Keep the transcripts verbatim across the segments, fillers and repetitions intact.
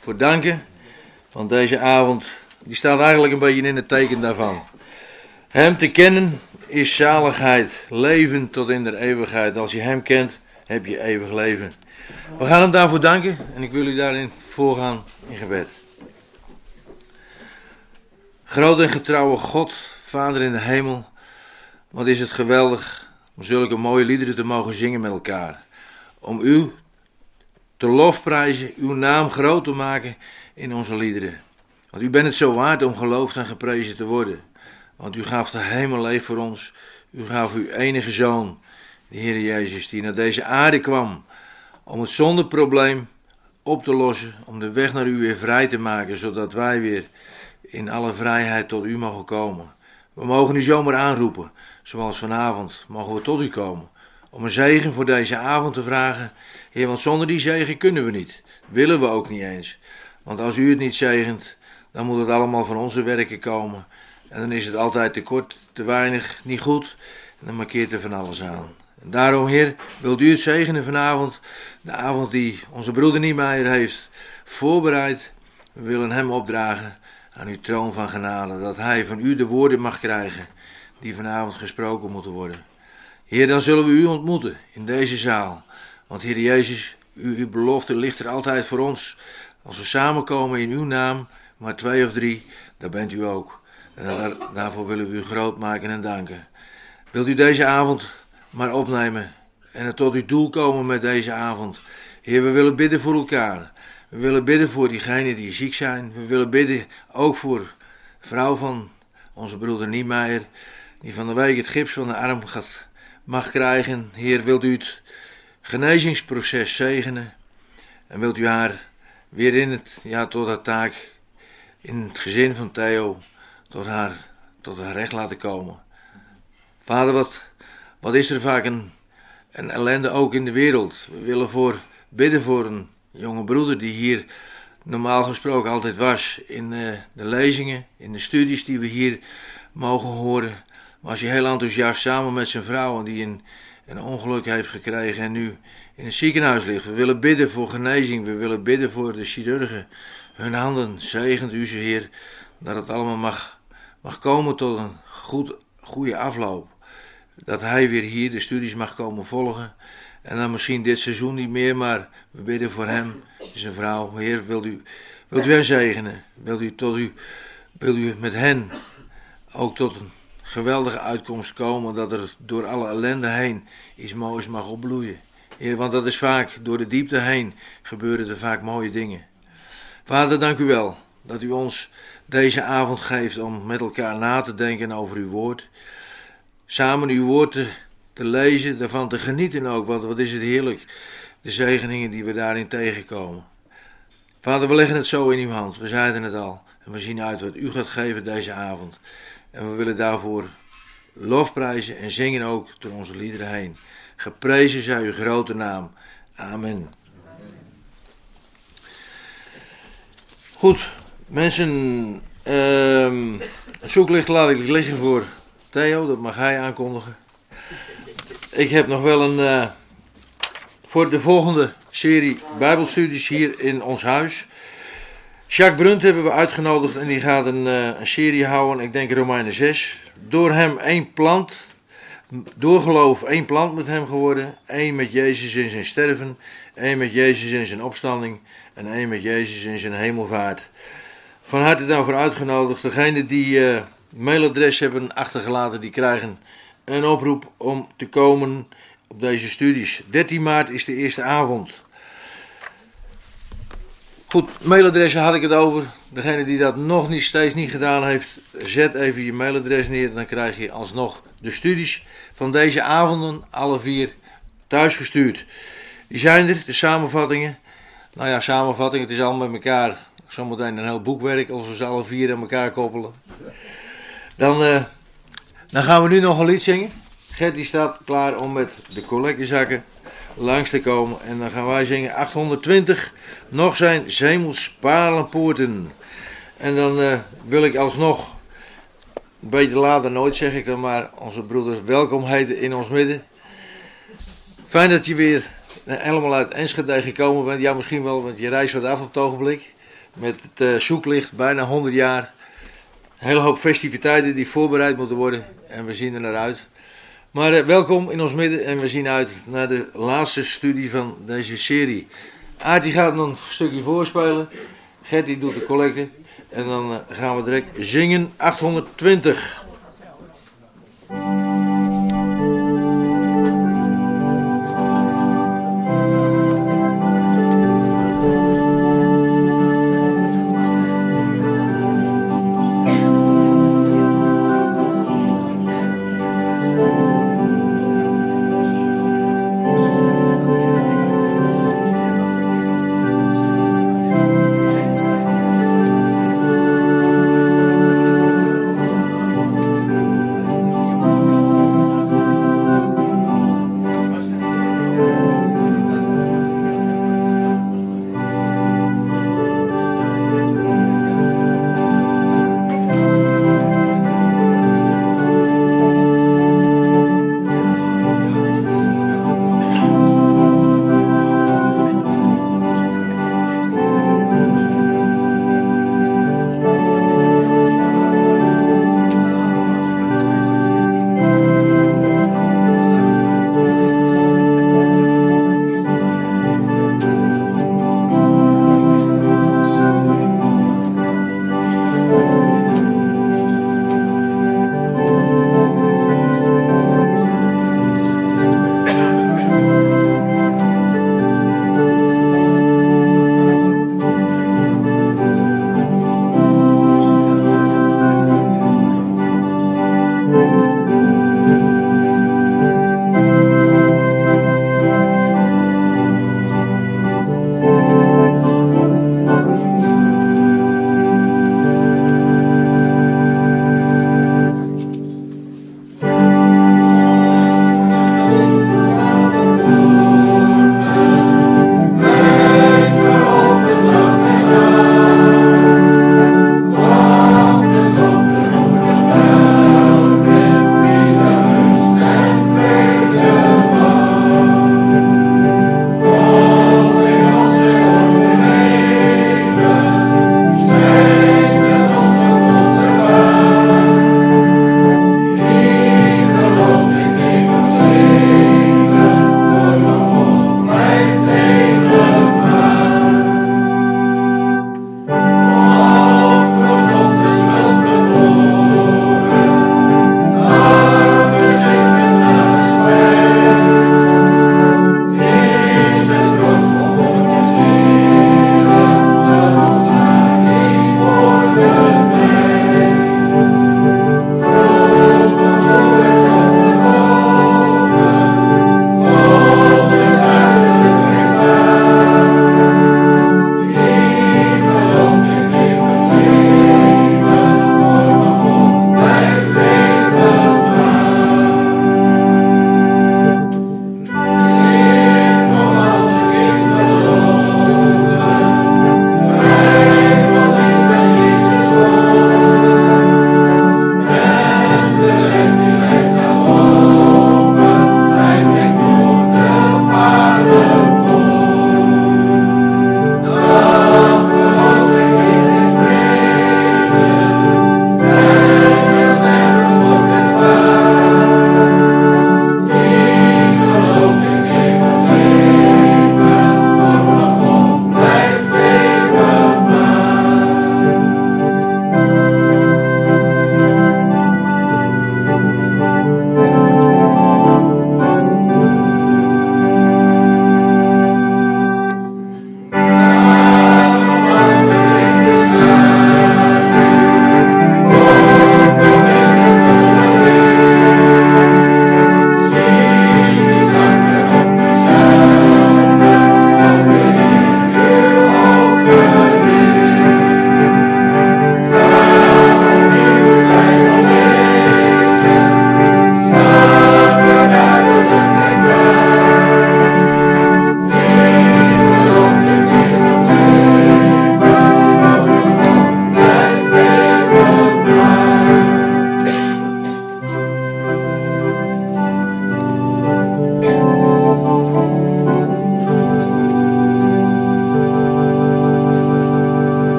voor danken. Want deze avond, die staat eigenlijk een beetje in het teken daarvan. Hem te kennen is zaligheid, leven tot in de eeuwigheid. Als je hem kent, heb je eeuwig leven. We gaan hem daarvoor danken en ik wil u daarin voorgaan in gebed. Groot en getrouwe God, Vader in de hemel, wat is het geweldig om zulke mooie liederen te mogen zingen met elkaar. Om u te lofprijzen, uw naam groot te maken in onze liederen. Want u bent het zo waard om geloofd en geprezen te worden. Want u gaf de hemel leeg voor ons. U gaf uw enige Zoon, de Heer Jezus, die naar deze aarde kwam om het zondeprobleem op te lossen, om de weg naar u weer vrij te maken, zodat wij weer in alle vrijheid tot u mogen komen. We mogen u zomaar aanroepen, zoals vanavond mogen we tot u komen, om een zegen voor deze avond te vragen. Heer, want zonder die zegen kunnen we niet, willen we ook niet eens. Want als u het niet zegent, dan moet het allemaal van onze werken komen. En dan is het altijd te kort, te weinig, niet goed. En dan markeert er van alles aan. En daarom, Heer, wilt u het zegenen vanavond. De avond die onze broeder Niemeyer heeft voorbereid. We willen hem opdragen aan uw troon van genade. Dat hij van u de woorden mag krijgen die vanavond gesproken moeten worden. Heer, dan zullen we u ontmoeten in deze zaal. Want Heer Jezus, uw, uw belofte ligt er altijd voor ons. Als we samenkomen in uw naam, maar twee of drie, daar bent u ook. En daar, daarvoor willen we u groot maken en danken. Wilt u deze avond maar opnemen en er tot uw doel komen met deze avond. Heer, we willen bidden voor elkaar. We willen bidden voor diegenen die ziek zijn. We willen bidden ook voor de vrouw van onze broeder Niemeyer, die van de week het gips van de arm gaat, mag krijgen. Heer, wilt u het genezingsproces zegenen en wilt u haar weer in het, ja, tot haar taak, in het gezin van Theo, tot haar, tot haar recht laten komen. Vader, wat, wat is er vaak een, een ellende ook in de wereld. We willen voor, bidden voor een jonge broeder die hier normaal gesproken altijd was. In uh, de lezingen, in de studies die we hier mogen horen. Was hij heel enthousiast samen met zijn vrouw en die een, een ongeluk heeft gekregen en nu in het ziekenhuis ligt. We willen bidden voor genezing. We willen bidden voor de chirurgen. Hun handen, zegent u ze, Heer, dat het allemaal mag, mag komen tot een goed, goede afloop. Dat hij weer hier de studies mag komen volgen. En dan misschien dit seizoen niet meer, maar we bidden voor hem, zijn vrouw. Heer, wilt u, wilt u hen zegenen? Wilt u, tot u, wilt u met hen ook tot een geweldige uitkomst komen, dat er door alle ellende heen iets moois mag opbloeien. Heer, want dat is vaak, door de diepte heen gebeuren er vaak mooie dingen. Vader, dank u wel dat u ons deze avond geeft om met elkaar na te denken over uw woord. Samen uw woord te, te lezen, daarvan te genieten ook, want wat is het heerlijk, de zegeningen die we daarin tegenkomen. Vader, we leggen het zo in uw hand, we zeiden het al, en we zien uit wat u gaat geven deze avond. En we willen daarvoor lofprijzen en zingen ook door onze liederen heen. Geprezen zij uw grote naam. Amen. Goed, mensen, uh, het zoeklicht laat ik liggen voor Theo, dat mag hij aankondigen. Ik heb nog wel een, uh, voor de volgende serie Bijbelstudies hier in ons huis. Jacques Brunt hebben we uitgenodigd en die gaat een, uh, een serie houden, ik denk Romeinen zes. Door hem één plant, door geloof één plant met hem geworden. Één met Jezus in zijn sterven, één met Jezus in zijn opstanding en één met Jezus in zijn hemelvaart. Van harte daarvoor uitgenodigd. Degenen die uh, mailadres hebben achtergelaten, die krijgen een oproep om te komen op deze studies. dertien maart is de eerste avond. Goed, mailadressen had ik het over. Degene die dat nog niet, steeds niet gedaan heeft, zet even je mailadres neer. Dan krijg je alsnog de studies van deze avonden alle vier thuisgestuurd. Die zijn er, de samenvattingen. Nou ja, samenvatting, het is allemaal met elkaar. Zometeen een heel boekwerk als we ze alle vier aan elkaar koppelen. Dan, uh, dan gaan we nu nog een lied zingen. Gert die staat klaar om met de collectezakken langs te komen. En dan gaan wij zingen achthonderdtwintig. Nog zijn hemels palenpoorten. En dan uh, wil ik alsnog, een beetje later nooit zeg ik dan maar, onze broeders welkom heten in ons midden. Fijn dat je weer helemaal uit Enschede gekomen bent. Ja, misschien wel, want je reist wat af op het ogenblik. met het uh, zoeklicht, bijna honderd jaar. Een hele hoop festiviteiten die voorbereid moeten worden en we zien er naar uit. Maar uh, welkom in ons midden en we zien uit naar de laatste studie van deze serie. Aart die gaat nog een stukje voorspelen, Gert die doet de collecte en dan uh, gaan we direct zingen achthonderdtwintig.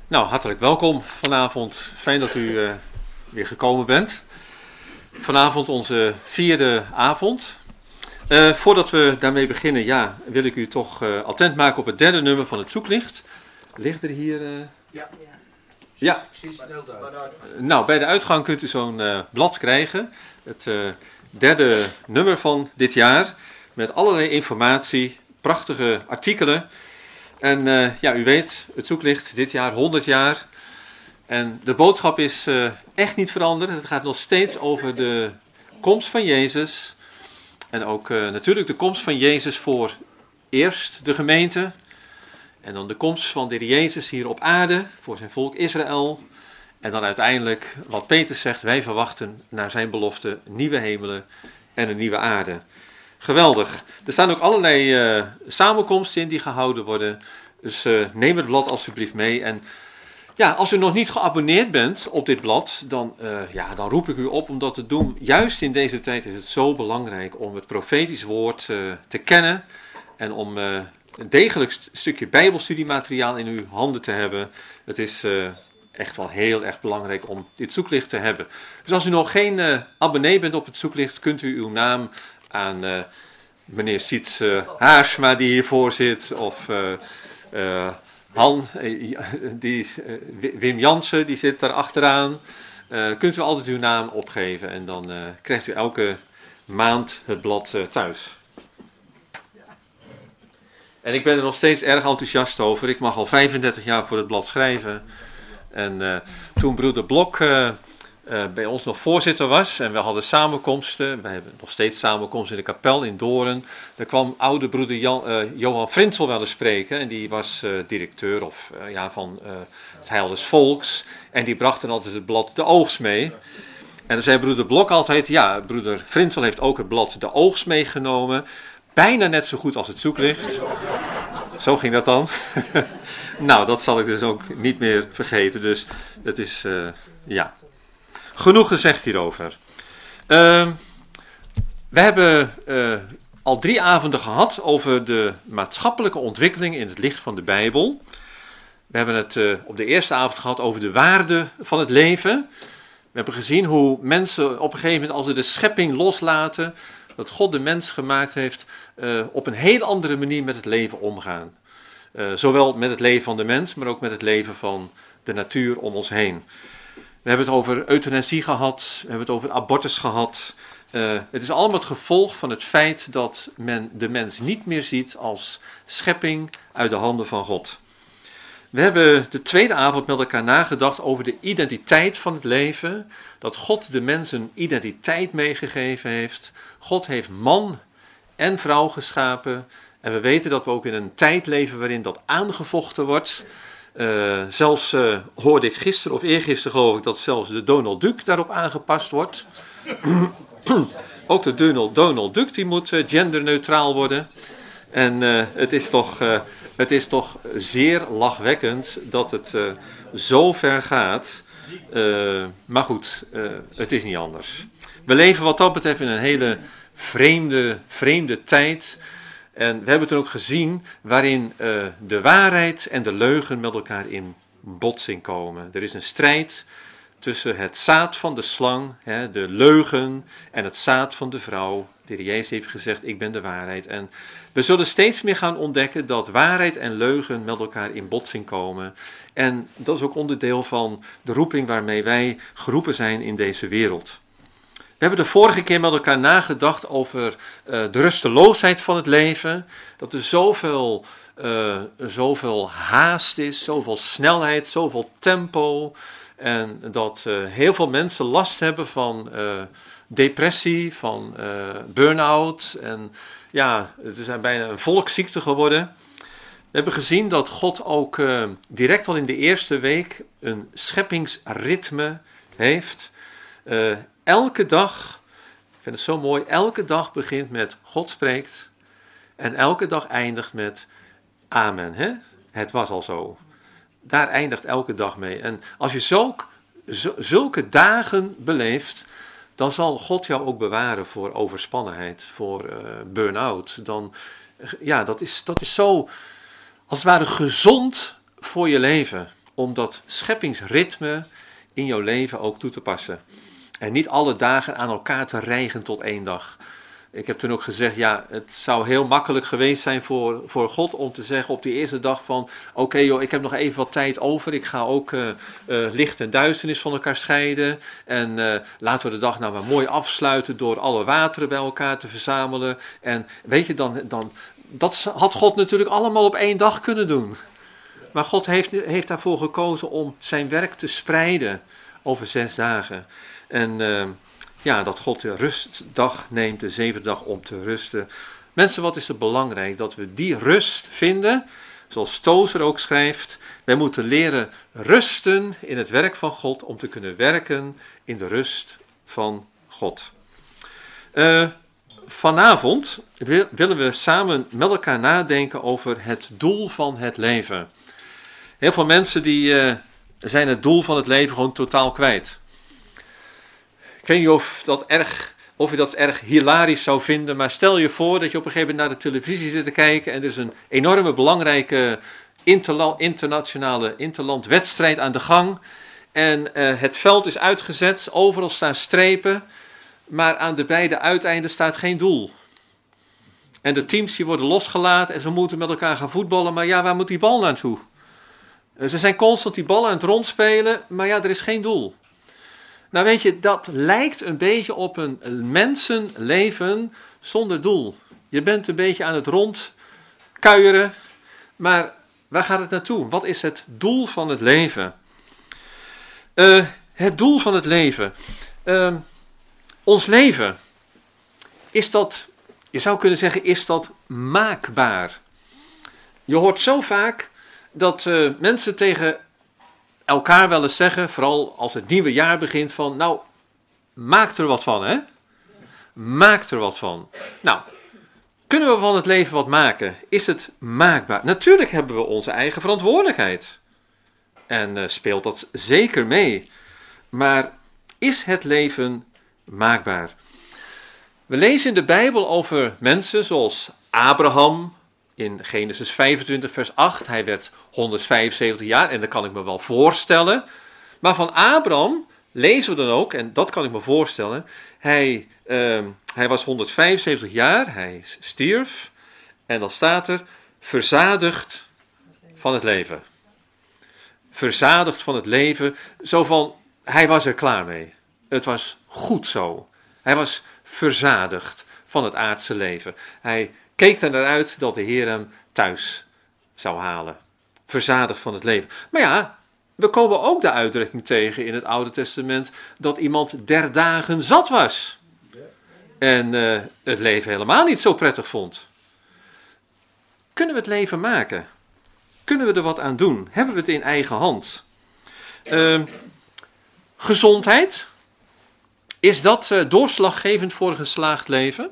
Nou, hartelijk welkom vanavond. Fijn dat u uh, weer gekomen bent. Vanavond onze vierde avond. Uh, voordat we daarmee beginnen, ja, wil ik u toch uh, attent maken op het derde nummer van het zoeklicht. Ligt er hier... Uh... Ja. Ja. Nou, bij de uitgang kunt u zo'n uh, blad krijgen. Het uh, derde nummer van dit jaar. Met allerlei informatie, prachtige artikelen. En uh, ja, u weet, het zoeklicht dit jaar honderd jaar. En de boodschap is uh, echt niet veranderd. Het gaat nog steeds over de komst van Jezus. En ook uh, natuurlijk de komst van Jezus voor eerst de gemeente. En dan de komst van de Heer Jezus hier op aarde voor zijn volk Israël. En dan uiteindelijk, wat Petrus zegt, wij verwachten naar zijn belofte nieuwe hemelen en een nieuwe aarde. Geweldig. Er staan ook allerlei uh, samenkomsten in die gehouden worden. Dus uh, neem het blad alsjeblieft mee. En ja, als u nog niet geabonneerd bent op dit blad, dan, uh, ja, dan roep ik u op om dat te doen. Juist in deze tijd is het zo belangrijk om het profetisch woord uh, te kennen. En om uh, een degelijk st- stukje bijbelstudiemateriaal in uw handen te hebben. Het is uh, echt wel heel erg belangrijk om dit zoeklicht te hebben. Dus als u nog geen uh, abonnee bent op het zoeklicht, kunt u uw naam aan uh, meneer Siets uh, Haarsma die hiervoor zit, of uh, uh, Han, uh, die is, uh, Wim Jansen, die zit daar achteraan. Uh, kunt u altijd uw naam opgeven en dan uh, krijgt u elke maand het blad uh, thuis. En ik ben er nog steeds erg enthousiast over. Ik mag al vijfendertig jaar voor het blad schrijven. En uh, toen broeder Blok uh, uh, bij ons nog voorzitter was en we hadden samenkomsten. We hebben nog steeds samenkomsten in de kapel in Doorn. Daar kwam oude broeder Jan, uh, Johan Frintsel wel eens spreken. En die was uh, directeur of, uh, ja, van uh, het Heil des Volks. En die bracht dan altijd het blad De Oogst mee. En dan zei broeder Blok altijd, ja, broeder Frintsel heeft ook het blad De Oogst meegenomen. Bijna net zo goed als het zoeklicht. Zo ging dat dan. Nou, dat zal ik dus ook niet meer vergeten. Dus het is, uh, ja, genoeg gezegd hierover. Uh, we hebben uh, al drie avonden gehad over de maatschappelijke ontwikkeling in het licht van de Bijbel. We hebben het uh, op de eerste avond gehad over de waarde van het leven. We hebben gezien hoe mensen op een gegeven moment, als ze de schepping loslaten, dat God de mens gemaakt heeft, uh, op een heel andere manier met het leven omgaan. Uh, zowel met het leven van de mens, maar ook met het leven van de natuur om ons heen. We hebben het over euthanasie gehad, we hebben het over abortus gehad. Uh, het is allemaal het gevolg van het feit dat men de mens niet meer ziet als schepping uit de handen van God. We hebben de tweede avond met elkaar nagedacht over de identiteit van het leven. Dat God de mens een identiteit meegegeven heeft. God heeft man en vrouw geschapen. En we weten dat we ook in een tijd leven waarin dat aangevochten wordt. Uh, zelfs uh, hoorde ik gisteren of eergisteren geloof ik dat zelfs de Donald Duck daarop aangepast wordt. Ook de Donald, Donald Duck die moet uh, genderneutraal worden. En uh, het is toch... Uh, Het is toch zeer lachwekkend dat het uh, zo ver gaat. Uh, maar goed, uh, het is niet anders. We leven wat dat betreft in een hele vreemde, vreemde tijd. En we hebben het ook gezien waarin uh, de waarheid en de leugen met elkaar in botsing komen. Er is een strijd tussen het zaad van de slang, hè, de leugen, en het zaad van de vrouw. De Heer Jezus heeft gezegd, ik ben de waarheid. En we zullen steeds meer gaan ontdekken dat waarheid en leugen met elkaar in botsing komen. En dat is ook onderdeel van de roeping waarmee wij geroepen zijn in deze wereld. We hebben de vorige keer met elkaar nagedacht over uh, de rusteloosheid van het leven. Dat er zoveel, uh, zoveel haast is, zoveel snelheid, zoveel tempo. En dat uh, heel veel mensen last hebben van uh, depressie, van uh, burn-out. En ja, het is bijna een volksziekte geworden. We hebben gezien dat God ook uh, direct al in de eerste week een scheppingsritme heeft. Uh, elke dag, ik vind het zo mooi, elke dag begint met God spreekt. En elke dag eindigt met amen. Hè? Het was al zo. Daar eindigt elke dag mee. En als je zulk, zulke dagen beleeft, dan zal God jou ook bewaren voor overspannenheid, voor uh, burn-out. Dan, ja, dat is, dat is zo, als het ware, gezond voor je leven. om dat scheppingsritme in jouw leven ook toe te passen. En niet alle dagen aan elkaar te rijgen tot één dag. Ik heb toen ook gezegd, ja, het zou heel makkelijk geweest zijn voor, voor God om te zeggen op die eerste dag van, oké okay joh, ik heb nog even wat tijd over, ik ga ook uh, uh, licht en duisternis van elkaar scheiden. En uh, laten we de dag nou maar mooi afsluiten door alle wateren bij elkaar te verzamelen. En weet je, dan, dan, dat had God natuurlijk allemaal op één dag kunnen doen. Maar God heeft, heeft daarvoor gekozen om zijn werk te spreiden over zes dagen. En uh, ja, dat God de rustdag neemt, de zevende dag om te rusten. Mensen, wat is het belangrijk dat we die rust vinden, zoals Tozer ook schrijft. Wij moeten leren rusten in het werk van God om te kunnen werken in de rust van God. Uh, vanavond willen we samen met elkaar nadenken over het doel van het leven. Heel veel mensen die uh, zijn het doel van het leven gewoon totaal kwijt. Ik weet niet of, dat erg, of je dat erg hilarisch zou vinden, maar stel je voor dat je op een gegeven moment naar de televisie zit te kijken en er is een enorme belangrijke interla- internationale interlandwedstrijd aan de gang. En uh, het veld is uitgezet, overal staan strepen, maar aan de beide uiteinden staat geen doel. En de teams die worden losgelaten en ze moeten met elkaar gaan voetballen, maar ja, waar moet die bal naartoe? Ze zijn constant die ballen aan het rondspelen, maar ja, er is geen doel. Nou weet je, dat lijkt een beetje op een mensenleven zonder doel. Je bent een beetje aan het rondkuieren, maar waar gaat het naartoe? Wat is het doel van het leven? Uh, het doel van het leven. Uh, ons leven, is dat, je zou kunnen zeggen, is dat maakbaar? Je hoort zo vaak dat uh, mensen tegen elkaar wel eens zeggen, vooral als het nieuwe jaar begint, van nou, maak er wat van, hè? Maak er wat van. Nou, kunnen we van het leven wat maken? Is het maakbaar? Natuurlijk hebben we onze eigen verantwoordelijkheid. En uh, speelt dat zeker mee. Maar is het leven maakbaar? We lezen in de Bijbel over mensen zoals Abraham. In Genesis vijfentwintig vers acht, hij werd honderdvijfenzeventig jaar en dat kan ik me wel voorstellen. Maar van Abraham lezen we dan ook, en dat kan ik me voorstellen, hij, uh, hij was honderdvijfenzeventig jaar, hij stierf en dan staat er verzadigd van het leven. Verzadigd van het leven, zo van, hij was er klaar mee. Het was goed zo. Hij was verzadigd van het aardse leven. Hij keek er naar uit dat de Heer hem thuis zou halen. Verzadigd van het leven. Maar ja, we komen ook de uitdrukking tegen in het Oude Testament dat iemand der dagen zat was. En uh, het leven helemaal niet zo prettig vond. Kunnen we het leven maken? Kunnen we er wat aan doen? Hebben we het in eigen hand? Uh, gezondheid. Is dat uh, doorslaggevend voor een geslaagd leven?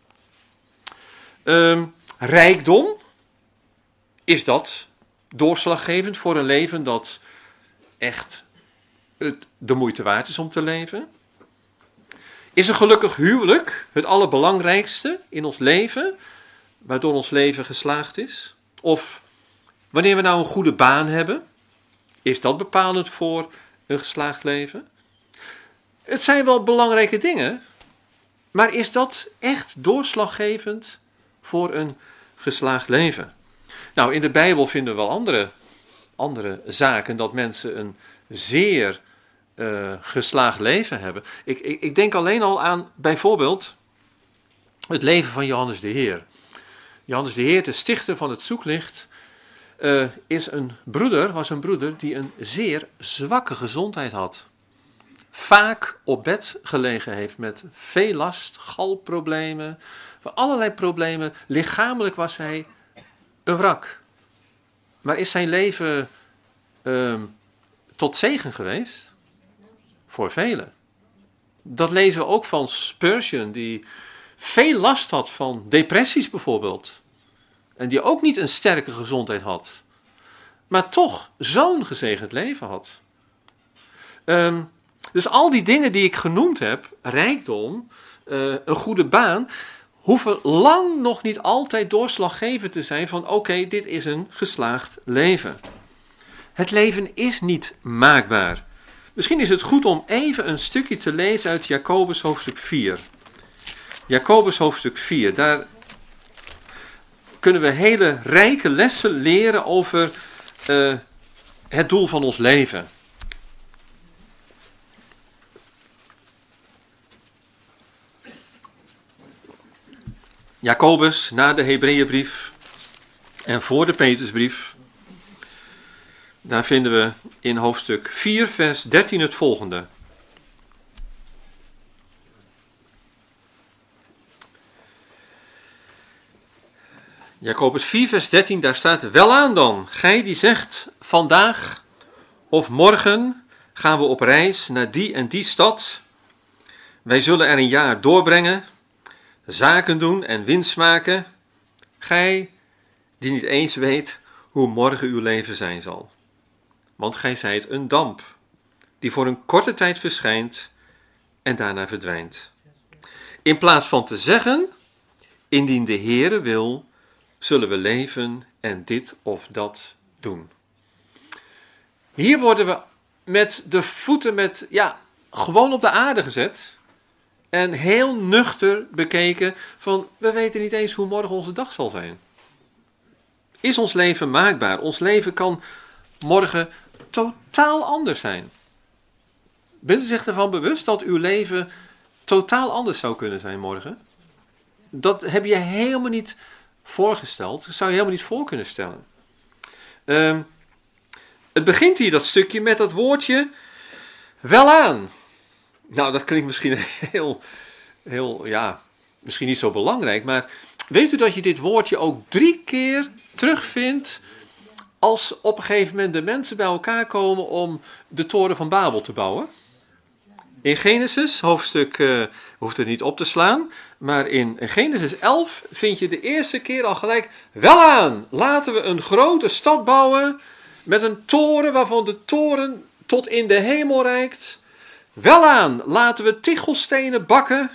Um, rijkdom, is dat doorslaggevend voor een leven dat echt het, de moeite waard is om te leven? Is een gelukkig huwelijk het allerbelangrijkste in ons leven, waardoor ons leven geslaagd is? Of wanneer we nou een goede baan hebben, is dat bepalend voor een geslaagd leven? Het zijn wel belangrijke dingen, maar is dat echt doorslaggevend voor een geslaagd leven? Nou, in de Bijbel vinden we wel andere, andere zaken dat mensen een zeer uh, geslaagd leven hebben. Ik, ik, ik denk alleen al aan bijvoorbeeld het leven van Johannes de Heer. Johannes de Heer, de stichter van het Zoeklicht, uh, is een broeder, was een broeder die een zeer zwakke gezondheid had. Vaak op bed gelegen heeft met veel last, galproblemen, van allerlei problemen. Lichamelijk was hij een wrak. Maar is zijn leven uh, tot zegen geweest? Voor velen. Dat lezen we ook van Spurgeon, die veel last had van depressies bijvoorbeeld. En die ook niet een sterke gezondheid had. Maar toch zo'n gezegend leven had. Um, dus al die dingen die ik genoemd heb, rijkdom, uh, een goede baan, hoeven lang nog niet altijd doorslaggevend te zijn van oké, okay, dit is een geslaagd leven. Het leven is niet maakbaar. Misschien is het goed om even een stukje te lezen uit Jacobus hoofdstuk vier. Jacobus hoofdstuk vier, daar kunnen we hele rijke lessen leren over uh, het doel van ons leven. Jacobus na de Hebreeënbrief en voor de Petrusbrief, daar vinden we in hoofdstuk vier vers dertien het volgende. Jacobus vier vers dertien, daar staat: Welaan dan, gij die zegt, vandaag of morgen gaan we op reis naar die en die stad. Wij zullen er een jaar doorbrengen, zaken doen en winst maken. Gij die niet eens weet hoe morgen uw leven zijn zal. Want gij zijt een damp, die voor een korte tijd verschijnt en daarna verdwijnt. In plaats van te zeggen, indien de Heere wil, zullen we leven en dit of dat doen. Hier worden we met de voeten met, ja, gewoon op de aarde gezet. En heel nuchter bekeken van, we weten niet eens hoe morgen onze dag zal zijn. Is ons leven maakbaar? Ons leven kan morgen totaal anders zijn. Bent u zich ervan bewust dat uw leven totaal anders zou kunnen zijn morgen? Dat heb je helemaal niet voorgesteld. Dat zou je helemaal niet voor kunnen stellen. Uh, het begint hier dat stukje met dat woordje welaan. Nou, dat klinkt misschien heel, heel, ja, misschien niet zo belangrijk, maar weet u dat je dit woordje ook drie keer terugvindt als op een gegeven moment de mensen bij elkaar komen om de toren van Babel te bouwen? In Genesis, hoofdstuk, uh, hoeft het niet op te slaan, maar in Genesis elf vind je de eerste keer al gelijk, welaan, laten we een grote stad bouwen met een toren waarvan de toren tot in de hemel reikt. Welaan, laten we tichelstenen bakken.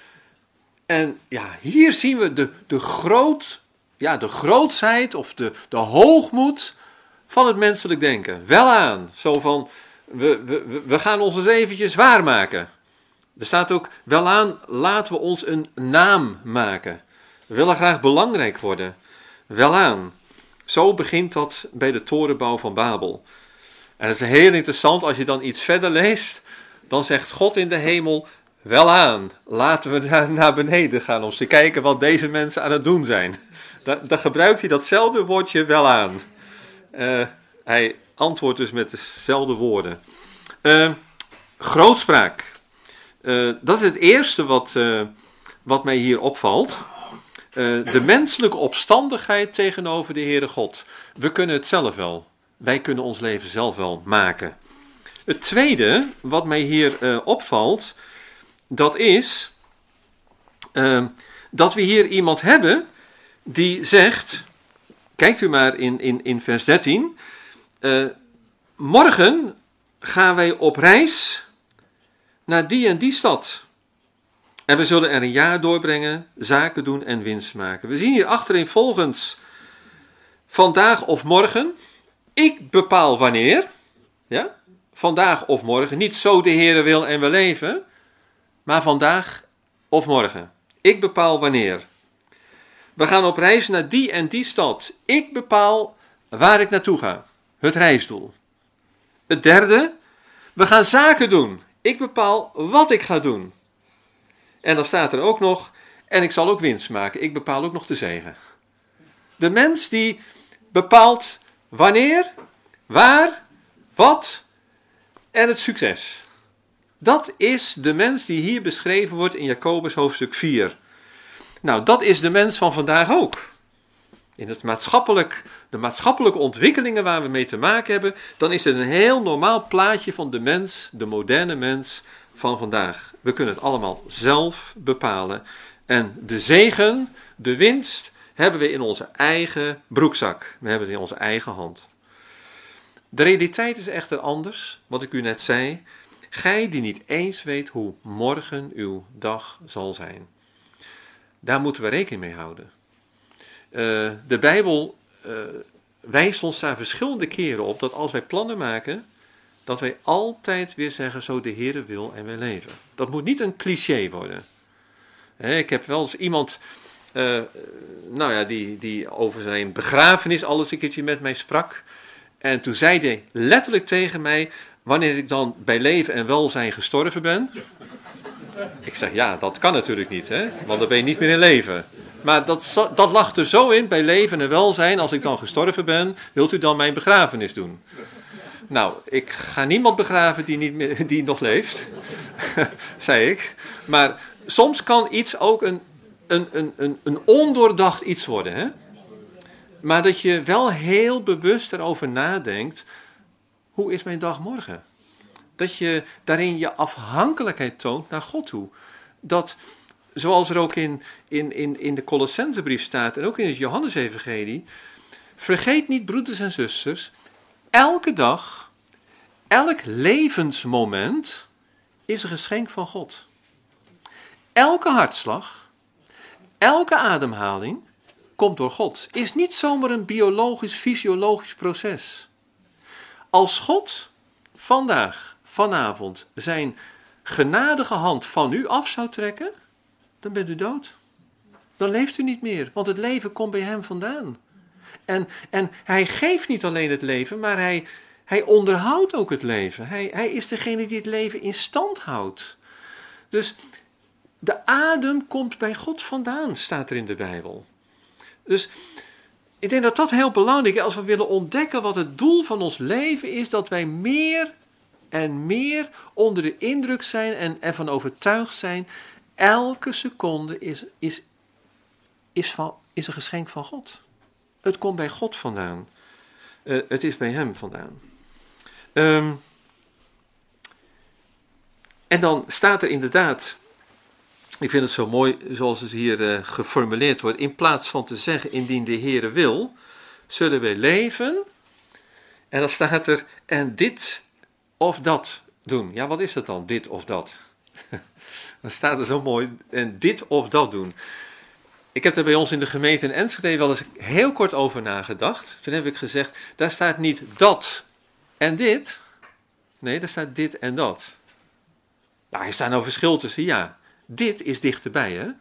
En ja, hier zien we de, de, groot, ja, de grootsheid of de, de hoogmoed van het menselijk denken. Welaan, zo van, we, we, we gaan ons eens eventjes waarmaken. Er staat ook, welaan, laten we ons een naam maken. We willen graag belangrijk worden. Welaan. Zo begint dat bij de torenbouw van Babel. En het is heel interessant als je dan iets verder leest. Dan zegt God in de hemel, welaan, laten we naar, naar beneden gaan om te kijken wat deze mensen aan het doen zijn. Dan, dan gebruikt hij datzelfde woordje welaan. Uh, hij antwoordt dus met dezelfde woorden. Uh, grootspraak. Uh, dat is het eerste wat, uh, wat mij hier opvalt. Uh, de menselijke opstandigheid tegenover de Heere God. We kunnen het zelf wel. Wij kunnen ons leven zelf wel maken. Het tweede wat mij hier uh, opvalt, dat is uh, dat we hier iemand hebben die zegt, kijkt u maar in, in, in vers dertien, uh, morgen gaan wij op reis naar die en die stad. En we zullen er een jaar doorbrengen, zaken doen en winst maken. We zien hier achtereenvolgens vandaag of morgen. Ik bepaal wanneer. Ja? Vandaag of morgen. Niet zo de Heere wil en we leven. Maar vandaag of morgen. Ik bepaal wanneer. We gaan op reis naar die en die stad. Ik bepaal waar ik naartoe ga. Het reisdoel. Het derde. We gaan zaken doen. Ik bepaal wat ik ga doen. En dan staat er ook nog, en ik zal ook winst maken. Ik bepaal ook nog de zegen. De mens die bepaalt wanneer, waar, wat en het succes. Dat is de mens die hier beschreven wordt in Jacobus hoofdstuk vier. Nou, dat is de mens van vandaag ook. In het maatschappelijk, de maatschappelijke ontwikkelingen waar we mee te maken hebben, dan is het een heel normaal plaatje van de mens, de moderne mens van vandaag. We kunnen het allemaal zelf bepalen. En de zegen, de winst, hebben we in onze eigen broekzak. We hebben het in onze eigen hand. De realiteit is echter anders, wat ik u net zei. Gij die niet eens weet hoe morgen uw dag zal zijn. Daar moeten we rekening mee houden. Uh, de Bijbel uh, wijst ons daar verschillende keren op dat als wij plannen maken, dat wij altijd weer zeggen, zo de Heere wil en wij leven. Dat moet niet een cliché worden. He, ik heb wel eens iemand, uh, nou ja, die, die over zijn begrafenis al eens een keertje met mij sprak. En toen zei hij letterlijk tegen mij, wanneer ik dan bij leven en welzijn gestorven ben. Ik zeg, ja, dat kan natuurlijk niet, hè? Want dan ben je niet meer in leven. Maar dat, dat lag er zo in, bij leven en welzijn, als ik dan gestorven ben, wilt u dan mijn begrafenis doen? Nou, ik ga niemand begraven die, niet meer, die nog leeft, zei ik. Maar soms kan iets ook een, een, een, een, een ondoordacht iets worden, hè? Maar dat je wel heel bewust erover nadenkt, hoe is mijn dag morgen? Dat je daarin je afhankelijkheid toont naar God toe. Dat, zoals er ook in, in, in, in de Colossensebrief staat en ook in het Johannesevangelie, vergeet niet, broeders en zusters, elke dag, elk levensmoment is een geschenk van God. Elke hartslag, elke ademhaling komt door God. Is niet zomaar een biologisch, fysiologisch proces. Als God vandaag, vanavond, zijn genadige hand van u af zou trekken, dan bent u dood. Dan leeft u niet meer, want het leven komt bij hem vandaan. En, en hij geeft niet alleen het leven, maar hij, hij onderhoudt ook het leven. Hij, hij is degene die het leven in stand houdt. Dus de adem komt bij God vandaan, staat er in de Bijbel. Dus ik denk dat dat heel belangrijk is als we willen ontdekken wat het doel van ons leven is, dat wij meer en meer onder de indruk zijn en ervan overtuigd zijn, elke seconde is, is, is, van, is een geschenk van God. Het komt bij God vandaan. Uh, het is bij hem vandaan. Um, en dan staat er inderdaad, ik vind het zo mooi zoals het hier uh, geformuleerd wordt, in plaats van te zeggen, indien de Heere wil, zullen wij leven. En dan staat er, en dit of dat doen. Ja, wat is dat dan, dit of dat? Dan staat er zo mooi, en dit of dat doen. Ik heb er bij ons in de gemeente in Enschede wel eens heel kort over nagedacht. Toen heb ik gezegd, daar staat niet dat en dit. Nee, daar staat dit en dat. Nou, er staat nou verschil tussen, ja. Dit is dichterbij, hè?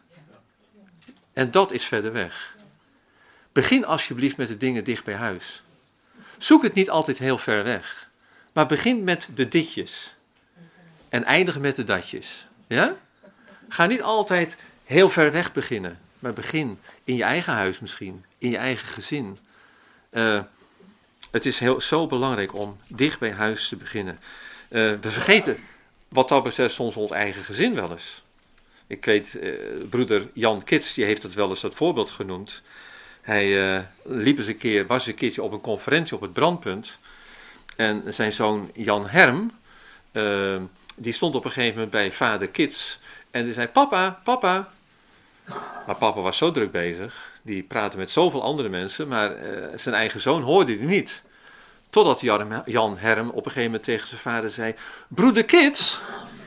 En dat is verder weg. Begin alsjeblieft met de dingen dicht bij huis. Zoek het niet altijd heel ver weg. Maar begin met de ditjes. En eindig met de datjes. Ja? Ga niet altijd heel ver weg beginnen. Maar begin in je eigen huis misschien. In je eigen gezin. Uh, het is heel, zo belangrijk om dicht bij huis te beginnen. Uh, we vergeten wat dat betreft soms ons eigen gezin wel eens. Ik weet, uh, broeder Jan Kits, die heeft het wel eens dat voorbeeld genoemd. Hij uh, liep eens een keer, was een keertje op een conferentie op het Brandpunt. En zijn zoon Jan Herm, uh, die stond op een gegeven moment bij vader Kits. En die zei, papa, papa. Maar papa was zo druk bezig. Die praatte met zoveel andere mensen, maar uh, zijn eigen zoon hoorde hij niet. Totdat Jan, Jan Herm op een gegeven moment tegen zijn vader zei, broeder Kits.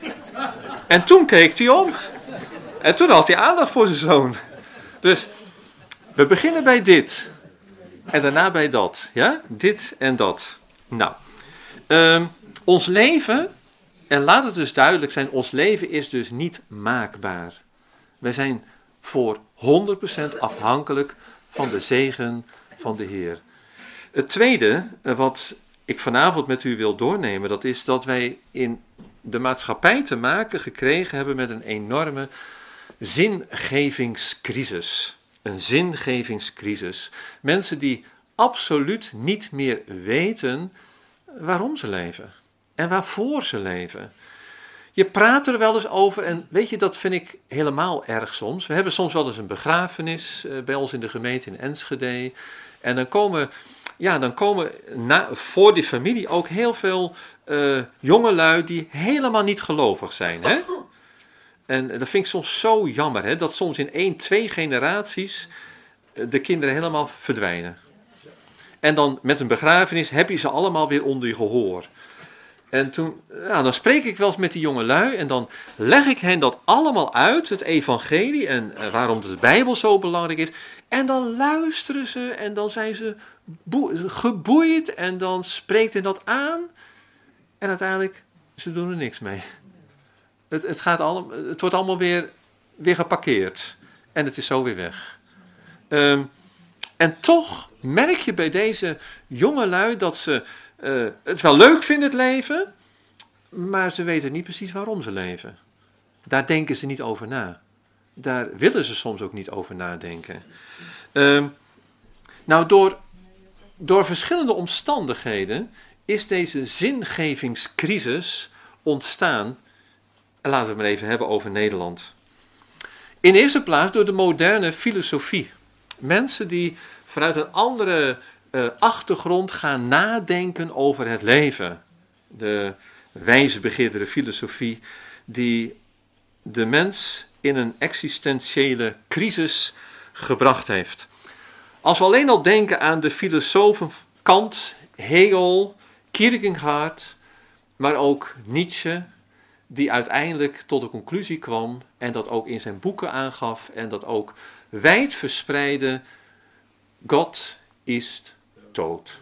En toen keek hij om. En toen had hij aandacht voor zijn zoon. Dus we beginnen bij dit. En daarna bij dat. Ja? Dit en dat. Nou. Um, ons leven, en laat het dus duidelijk zijn, ons leven is dus niet maakbaar. Wij zijn voor honderd procent afhankelijk van de zegen van de Heer. Het tweede, wat ik vanavond met u wil doornemen, dat is dat wij in de maatschappij te maken gekregen hebben met een enorme zingevingscrisis. Een zingevingscrisis. Mensen die absoluut niet meer weten waarom ze leven en waarvoor ze leven. Je praat er wel eens over en weet je, dat vind ik helemaal erg soms. We hebben soms wel eens een begrafenis uh, bij ons in de gemeente in Enschede. En dan komen, ja, dan komen na, voor die familie ook heel veel uh, jongelui die helemaal niet gelovig zijn. Hè? En dat vind ik soms zo jammer, hè, dat soms in één, twee generaties uh, de kinderen helemaal verdwijnen. En dan met een begrafenis heb je ze allemaal weer onder je gehoor. En toen, ja, dan spreek ik wel eens met die jongelui en dan leg ik hen dat allemaal uit, het evangelie en uh, waarom de Bijbel zo belangrijk is. En dan luisteren ze en dan zijn ze boe- geboeid en dan spreekt hen dat aan. En uiteindelijk, ze doen er niks mee. Het, het, gaat allemaal, het wordt allemaal weer, weer geparkeerd. En het is zo weer weg. Um, en toch merk je bij deze jongelui dat ze uh, het wel leuk vinden, het leven. Maar ze weten niet precies waarom ze leven. Daar denken ze niet over na. Daar willen ze soms ook niet over nadenken. Um, nou, door, door verschillende omstandigheden is deze zingevingscrisis ontstaan. En laten we het maar even hebben over Nederland. In de eerste plaats door de moderne filosofie. Mensen die vanuit een andere uh, achtergrond gaan nadenken over het leven. De wijsbegeerdere filosofie die de mens in een existentiële crisis gebracht heeft. Als we alleen al denken aan de filosofen Kant, Hegel, Kierkegaard, maar ook Nietzsche, die uiteindelijk tot de conclusie kwam en dat ook in zijn boeken aangaf en dat ook wijd verspreidde: God is dood.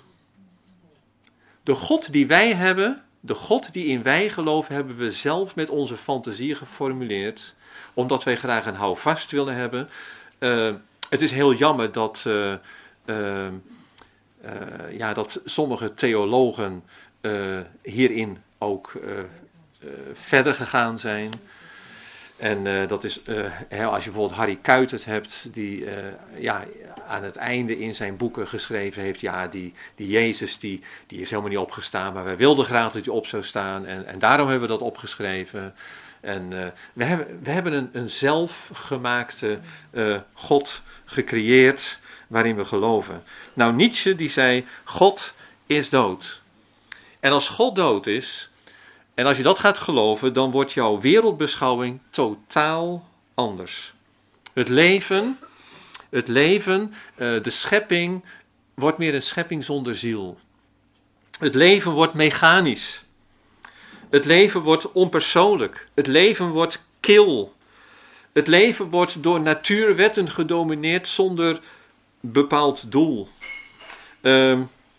De God die wij hebben, de God die in wij geloven, hebben we zelf met onze fantasie geformuleerd, omdat wij graag een houvast willen hebben. Uh, het is heel jammer dat, uh, uh, uh, ja, dat sommige theologen uh, hierin ook uh, uh, verder gegaan zijn. En uh, dat is, uh, als je bijvoorbeeld Harry Kuitert hebt, die uh, ja, aan het einde in zijn boeken geschreven heeft, ja, die, die Jezus, die, die is helemaal niet opgestaan, maar wij wilden graag dat hij op zou staan en, en daarom hebben we dat opgeschreven. En uh, we hebben, we hebben een, een zelfgemaakte uh, God gecreëerd waarin we geloven. Nou, Nietzsche die zei, God is dood. En als God dood is, en als je dat gaat geloven, dan wordt jouw wereldbeschouwing totaal anders. Het leven, het leven, uh, de schepping, wordt meer een schepping zonder ziel. Het leven wordt mechanisch. Het leven wordt onpersoonlijk. Het leven wordt kil. Het leven wordt door natuurwetten gedomineerd zonder bepaald doel. Uh,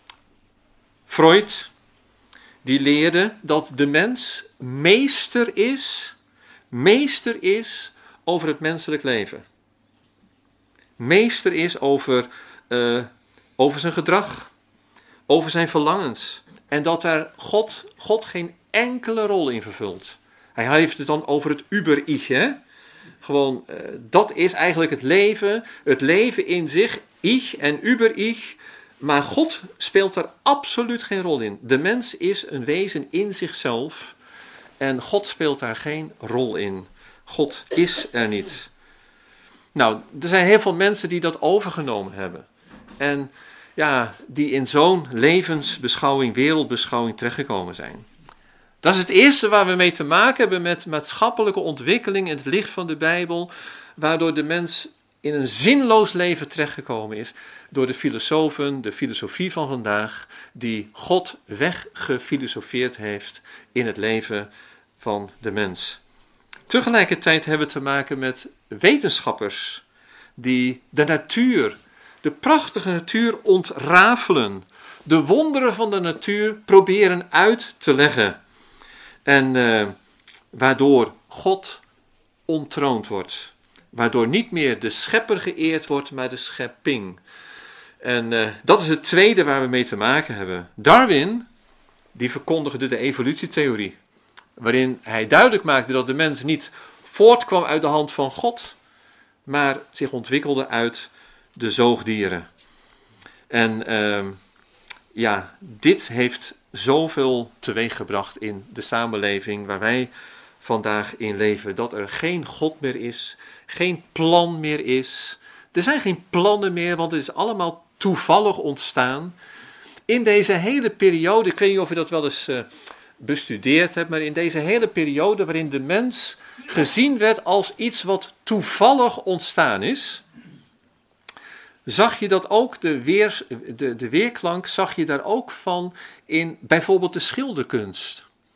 Freud, die leerde dat de mens meester is, meester is over het menselijk leven. Meester is over, uh, over zijn gedrag, over zijn verlangens. En dat daar God, God geen enkele rol in vervult. Hij heeft het dan over het Über-Ich, hè? Gewoon, uh, dat is eigenlijk het leven, het leven in zich, Ich en Über-Ich. Maar God speelt daar absoluut geen rol in. De mens is een wezen in zichzelf en God speelt daar geen rol in. God is er niet. Nou, er zijn heel veel mensen die dat overgenomen hebben. En ja, die in zo'n levensbeschouwing, wereldbeschouwing terechtgekomen zijn. Dat is het eerste waar we mee te maken hebben met maatschappelijke ontwikkeling in het licht van de Bijbel, waardoor de mens in een zinloos leven terechtgekomen is door de filosofen, de filosofie van vandaag, die God weggefilosofeerd heeft in het leven van de mens. Tegelijkertijd hebben we te maken met wetenschappers die de natuur, de prachtige natuur ontrafelen, de wonderen van de natuur proberen uit te leggen. En uh, waardoor God onttroond wordt. Waardoor niet meer de schepper geëerd wordt, maar de schepping. En uh, dat is het tweede waar we mee te maken hebben. Darwin, die verkondigde de evolutietheorie. Waarin hij duidelijk maakte dat de mens niet voortkwam uit de hand van God, maar zich ontwikkelde uit de zoogdieren. En uh, ja, dit heeft zoveel teweeggebracht in de samenleving waar wij vandaag in leven. Dat er geen God meer is, geen plan meer is. Er zijn geen plannen meer, want het is allemaal toevallig ontstaan. In deze hele periode, ik weet niet of je dat wel eens uh, bestudeerd hebt, maar in deze hele periode waarin de mens gezien werd als iets wat toevallig ontstaan is, zag je dat ook, de, weer, de, de weerklank zag je daar ook van in bijvoorbeeld de schilderkunst.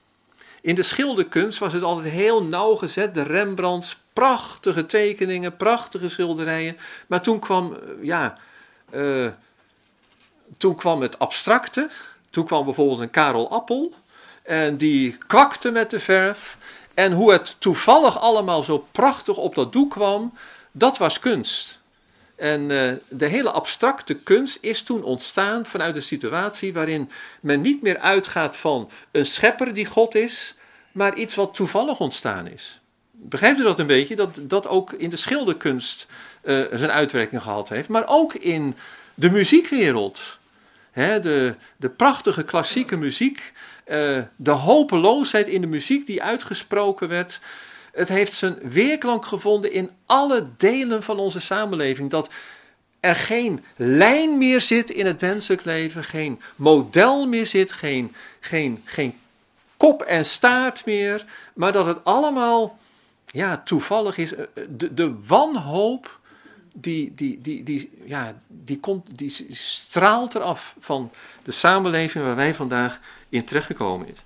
In de schilderkunst was het altijd heel nauwgezet. De Rembrandts, prachtige tekeningen, prachtige schilderijen. Maar toen kwam, ja, uh, toen kwam het abstracte. Toen kwam bijvoorbeeld een Karel Appel. En die kwakte met de verf. En hoe het toevallig allemaal zo prachtig op dat doek kwam, dat was kunst. En uh, de hele abstracte kunst is toen ontstaan vanuit een situatie waarin men niet meer uitgaat van een schepper die God is, maar iets wat toevallig ontstaan is. Begrijpt u dat een beetje? Dat dat ook in de schilderkunst uh, zijn uitwerking gehad heeft, maar ook in de muziekwereld. Hè, de, de prachtige klassieke muziek, uh, de hopeloosheid in de muziek die uitgesproken werd. Het heeft zijn weerklank gevonden in alle delen van onze samenleving. Dat er geen lijn meer zit in het menselijk leven, geen model meer zit, geen, geen, geen kop en staart meer. Maar dat het allemaal ja, toevallig is. De, de wanhoop die, die, die, die, ja, die, komt, die straalt eraf van de samenleving waar wij vandaag in terechtgekomen zijn.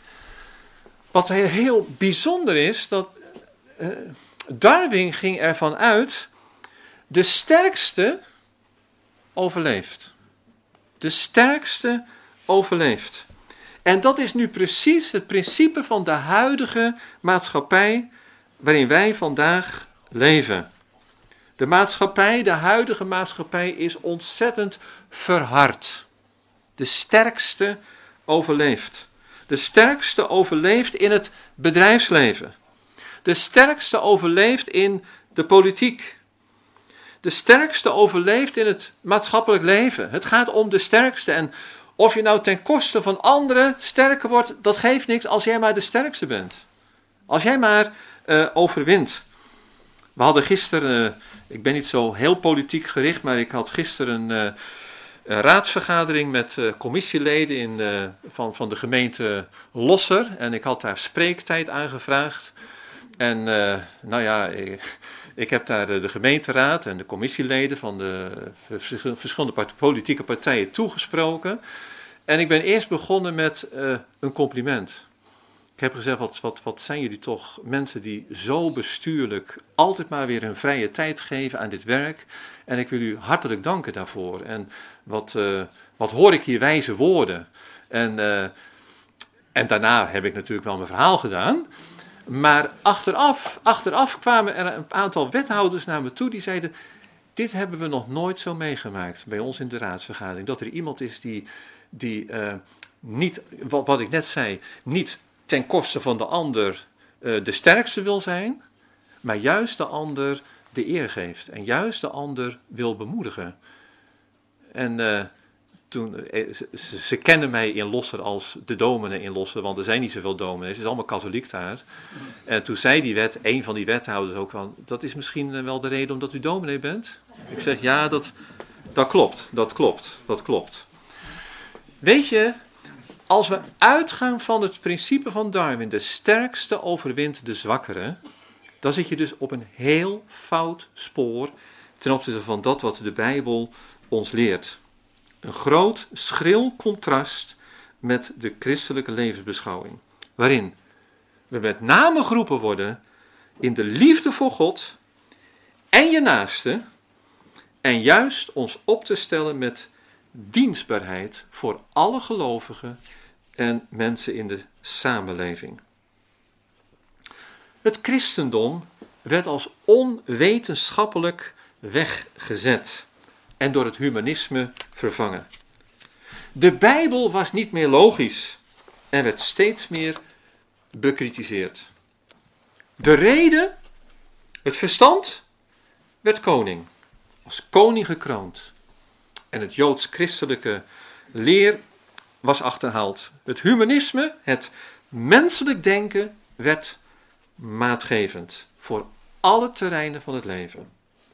Wat heel bijzonder is, dat uh, Darwin ging ervan uit, de sterkste overleeft. De sterkste overleeft. En dat is nu precies het principe van de huidige maatschappij waarin wij vandaag leven. De maatschappij, de huidige maatschappij is ontzettend verhard. De sterkste overleeft. De sterkste overleeft in het bedrijfsleven. De sterkste overleeft in de politiek. De sterkste overleeft in het maatschappelijk leven. Het gaat om de sterkste. En of je nou ten koste van anderen sterker wordt, dat geeft niks als jij maar de sterkste bent. Als jij maar uh, overwint. We hadden gisteren, uh, ik ben niet zo heel politiek gericht, maar ik had gisteren een... Uh, Een raadsvergadering met uh, commissieleden in, uh, van, van de gemeente Losser. En ik had daar spreektijd aangevraagd. En uh, nou ja, ik, ik heb daar de, de gemeenteraad en de commissieleden van de verschillende part- politieke partijen toegesproken. En ik ben eerst begonnen met uh, een compliment. Ik heb gezegd, wat, wat, wat zijn jullie toch mensen die zo bestuurlijk altijd maar weer hun vrije tijd geven aan dit werk. En ik wil u hartelijk danken daarvoor. En wat, uh, wat hoor ik hier wijze woorden. En, uh, en daarna heb ik natuurlijk wel mijn verhaal gedaan. Maar achteraf, achteraf kwamen er een aantal wethouders naar me toe die zeiden, dit hebben we nog nooit zo meegemaakt bij ons in de raadsvergadering. Dat er iemand is die, die uh, niet, wat, wat ik net zei, niet ten koste van de ander uh, de sterkste wil zijn, maar juist de ander de eer geeft en juist de ander wil bemoedigen. En uh, toen, uh, ze, ze kennen mij in Losser als de dominee in Losser, want er zijn niet zoveel dominees, het is allemaal katholiek daar. En toen zei die wet, een van die wethouders ook van, dat is misschien wel de reden omdat u dominee bent? Ik zeg, ja, dat, dat klopt, dat klopt, dat klopt. Weet je, als we uitgaan van het principe van Darwin, de sterkste overwint de zwakkere, dan zit je dus op een heel fout spoor ten opzichte van dat wat de Bijbel ons leert. Een groot, schril contrast met de christelijke levensbeschouwing, waarin we met name geroepen worden in de liefde voor God en je naaste, en juist ons op te stellen met dienstbaarheid voor alle gelovigen en mensen in de samenleving. Het christendom werd als onwetenschappelijk weggezet en door het humanisme vervangen. De Bijbel was niet meer logisch en werd steeds meer bekritiseerd. De reden, het verstand, werd koning, als koning gekroond. En het joods-christelijke leer was achterhaald. Het humanisme, het menselijk denken, werd maatgevend voor alle terreinen van het leven.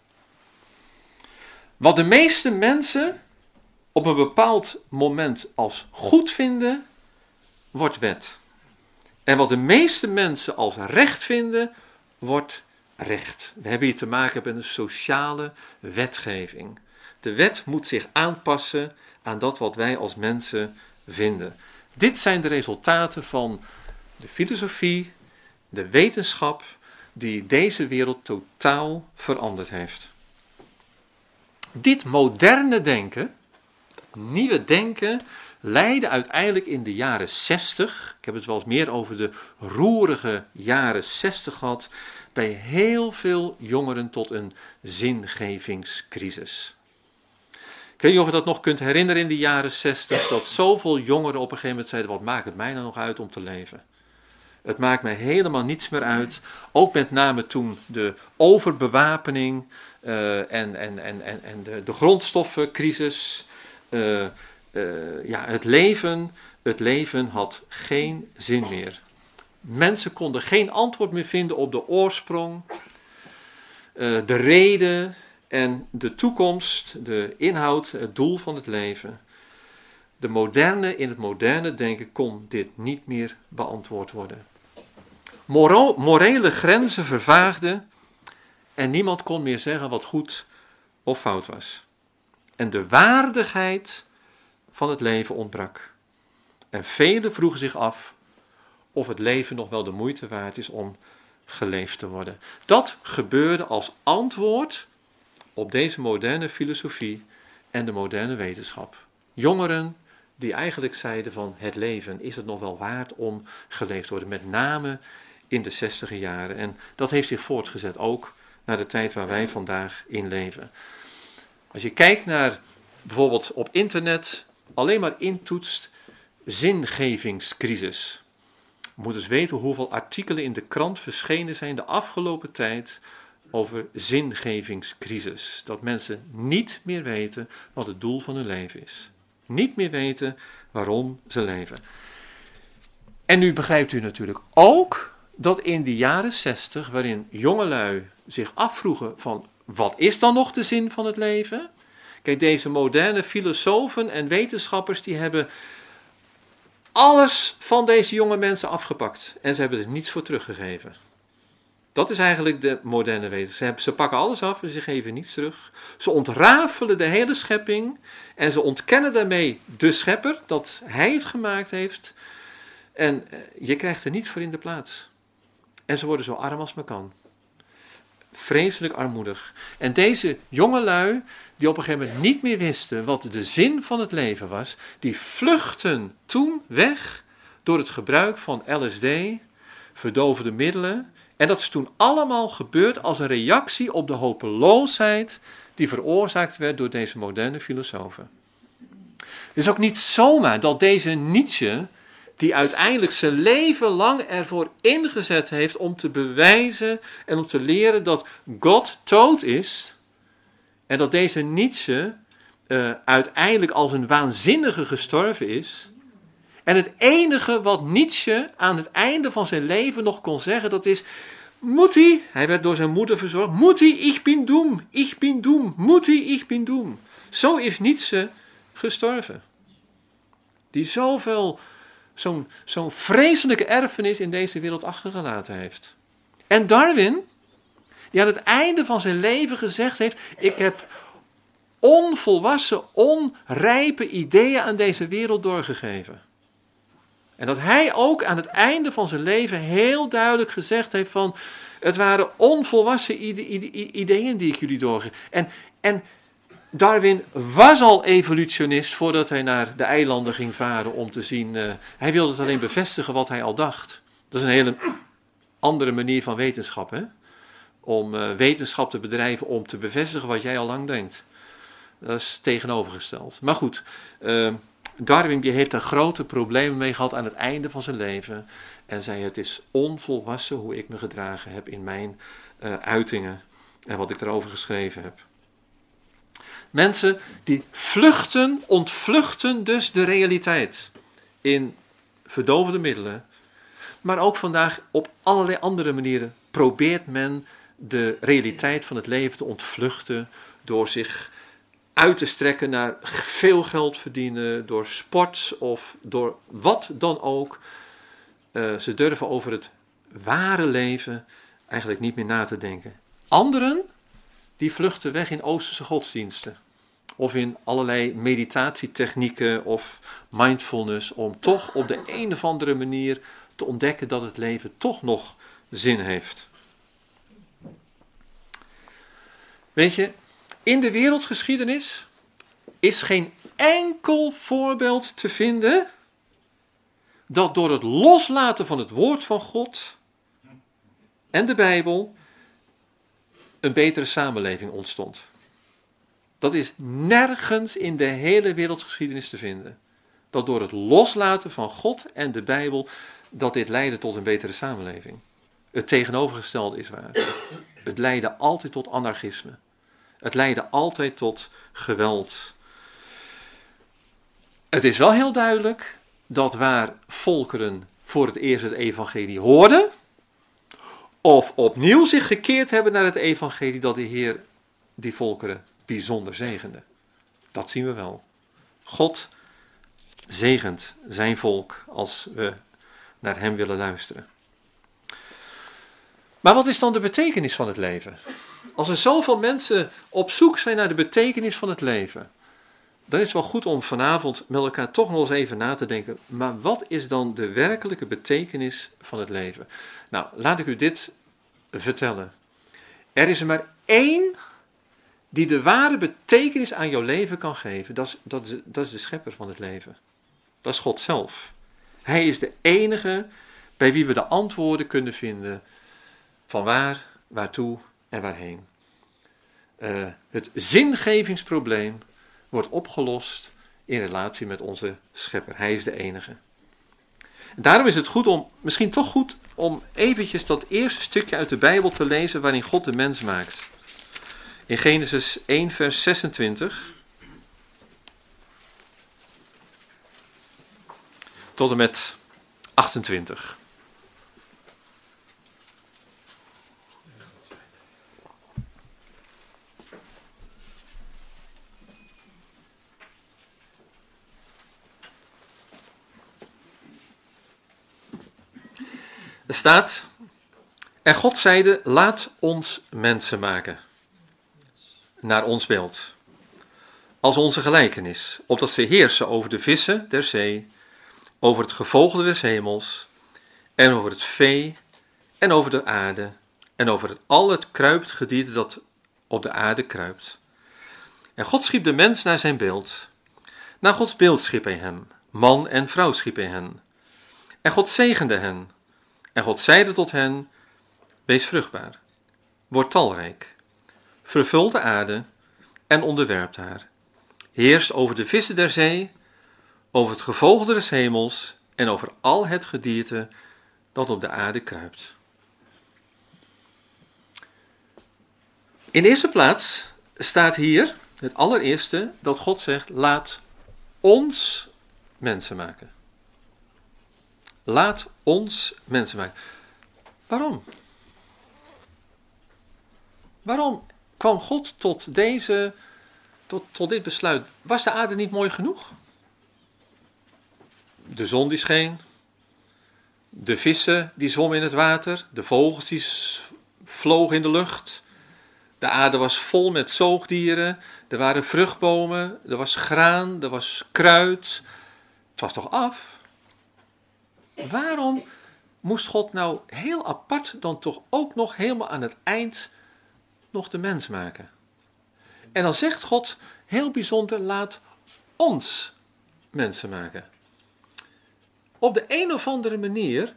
Wat de meeste mensen op een bepaald moment als goed vinden, wordt wet. En wat de meeste mensen als recht vinden, wordt recht. We hebben hier te maken met een sociale wetgeving. De wet moet zich aanpassen aan dat wat wij als mensen vinden. Dit zijn de resultaten van de filosofie, de wetenschap die deze wereld totaal veranderd heeft. Dit moderne denken, nieuwe denken, leidde uiteindelijk in de jaren zestig, ik heb het wel eens meer over de roerige jaren zestig gehad, bij heel veel jongeren tot een zingevingscrisis. Ik weet niet of je dat nog kunt herinneren in de jaren zestig, dat zoveel jongeren op een gegeven moment zeiden, wat maakt het mij nou nog uit om te leven? Het maakt mij helemaal niets meer uit. Ook met name toen de overbewapening uh, en, en, en, en, en de, de grondstoffencrisis. Uh, uh, ja, het leven, het leven had geen zin meer. Mensen konden geen antwoord meer vinden op de oorsprong, uh, de reden en de toekomst, de inhoud, het doel van het leven. De moderne, in het moderne denken kon dit niet meer beantwoord worden. Moro, morele grenzen vervaagden en niemand kon meer zeggen wat goed of fout was. En de waardigheid van het leven ontbrak. En velen vroegen zich af of het leven nog wel de moeite waard is om geleefd te worden. Dat gebeurde als antwoord op deze moderne filosofie en de moderne wetenschap. Jongeren die eigenlijk zeiden van het leven, is het nog wel waard om geleefd te worden? Met name in de zestiger jaren. En dat heeft zich voortgezet ook naar de tijd waar wij vandaag in leven. Als je kijkt naar bijvoorbeeld op internet, alleen maar intoetst zingevingscrisis. Je moet eens weten hoeveel artikelen in de krant verschenen zijn de afgelopen tijd over zingevingscrisis. Dat mensen niet meer weten wat het doel van hun leven is. Niet meer weten waarom ze leven. En nu begrijpt u natuurlijk ook dat in de jaren zestig, waarin jongelui zich afvroegen van wat is dan nog de zin van het leven? Kijk, deze moderne filosofen en wetenschappers die hebben alles van deze jonge mensen afgepakt. En ze hebben er niets voor teruggegeven. Dat is eigenlijk de moderne wetenschap. Ze pakken alles af en ze geven niets terug. Ze ontrafelen de hele schepping en ze ontkennen daarmee de schepper, dat hij het gemaakt heeft. En je krijgt er niets voor in de plaats. En ze worden zo arm als maar kan. Vreselijk armoedig. En deze jongelui, die op een gegeven moment niet meer wisten wat de zin van het leven was, die vluchten toen weg door het gebruik van L S D, verdovende middelen. En dat is toen allemaal gebeurd als een reactie op de hopeloosheid die veroorzaakt werd door deze moderne filosofen. Het is ook niet zomaar dat deze Nietzsche, die uiteindelijk zijn leven lang ervoor ingezet heeft om te bewijzen en om te leren dat God dood is, en dat deze Nietzsche uh, uiteindelijk als een waanzinnige gestorven is. En het enige wat Nietzsche aan het einde van zijn leven nog kon zeggen, dat is, Mutti, hij werd door zijn moeder verzorgd, Mutti, ich bin dumm, ich bin dumm, Mutti, ich bin dumm. Zo is Nietzsche gestorven. Die zoveel, zo'n, zo'n vreselijke erfenis in deze wereld achtergelaten heeft. En Darwin, die aan het einde van zijn leven gezegd heeft, ik heb onvolwassen, onrijpe ideeën aan deze wereld doorgegeven. En dat hij ook aan het einde van zijn leven heel duidelijk gezegd heeft van, het waren onvolwassen ide- ide- ideeën die ik jullie doorgeef. En, en Darwin was al evolutionist voordat hij naar de eilanden ging varen om te zien, uh, hij wilde het alleen bevestigen wat hij al dacht. Dat is een hele andere manier van wetenschap, hè? Om uh, wetenschap te bedrijven om te bevestigen wat jij al lang denkt. Dat is tegenovergesteld. Maar goed, uh, Darwin die heeft daar grote problemen mee gehad aan het einde van zijn leven. En zei, het is onvolwassen hoe ik me gedragen heb in mijn uh, uitingen en wat ik daarover geschreven heb. Mensen die vluchten, ontvluchten dus de realiteit in verdovende middelen. Maar ook vandaag op allerlei andere manieren probeert men de realiteit van het leven te ontvluchten door zich uit te strekken naar veel geld verdienen, door sport of door wat dan ook. Uh, ze durven over het ware leven eigenlijk niet meer na te denken. Anderen, die vluchten weg in Oosterse godsdiensten. Of in allerlei meditatietechnieken of mindfulness, om toch op de een of andere manier te ontdekken dat het leven toch nog zin heeft. Weet je, in de wereldgeschiedenis is geen enkel voorbeeld te vinden dat door het loslaten van het woord van God en de Bijbel een betere samenleving ontstond. Dat is nergens in de hele wereldgeschiedenis te vinden. Dat door het loslaten van God en de Bijbel, dat dit leidde tot een betere samenleving. Het tegenovergestelde is waar. Het leidde altijd tot anarchisme. Het leidde altijd tot geweld. Het is wel heel duidelijk dat waar volkeren voor het eerst het evangelie hoorden, of opnieuw zich gekeerd hebben naar het evangelie, dat de Heer die volkeren bijzonder zegende. Dat zien we wel. God zegent zijn volk als we naar hem willen luisteren. Maar wat is dan de betekenis van het leven? Als er zoveel mensen op zoek zijn naar de betekenis van het leven, dan is het wel goed om vanavond met elkaar toch nog eens even na te denken. Maar wat is dan de werkelijke betekenis van het leven? Nou, laat ik u dit vertellen. Er is er maar één die de ware betekenis aan jouw leven kan geven. Dat is, dat is, dat is de schepper van het leven. Dat is God zelf. Hij is de enige bij wie we de antwoorden kunnen vinden van waar, waartoe en waarheen. Uh, het zingevingsprobleem wordt opgelost in relatie met onze schepper. Hij is de enige. En daarom is het goed om, misschien toch goed om eventjes dat eerste stukje uit de Bijbel te lezen waarin God de mens maakt. In Genesis één vers zesentwintig tot en met achtentwintig. Er staat, en God zeide, laat ons mensen maken, naar ons beeld, als onze gelijkenis, opdat ze heersen over de vissen der zee, over het gevogelte des hemels, en over het vee, en over de aarde, en over het, al het kruipt gedierte dat op de aarde kruipt. En God schiep de mens naar zijn beeld. Naar Gods beeld schiep hij hem, man en vrouw schiep hij hen. En God zegende hen. En God zeide tot hen, wees vruchtbaar, word talrijk, vervul de aarde en onderwerpt haar. Heerst over de vissen der zee, over het gevogelte des hemels en over al het gedierte dat op de aarde kruipt. In de eerste plaats staat hier, het allereerste, dat God zegt, laat ons mensen maken. Laat ons mensen maken. Waarom? Waarom kwam God tot deze, tot, tot dit besluit? Was de aarde niet mooi genoeg? De zon die scheen, de vissen die zwommen in het water, de vogels die vlogen in de lucht. De aarde was vol met zoogdieren, er waren vruchtbomen, er was graan, er was kruid. Het was toch af? Waarom moest God nou heel apart dan toch ook nog helemaal aan het eind nog de mens maken? En dan zegt God heel bijzonder, laat ons mensen maken. Op de een of andere manier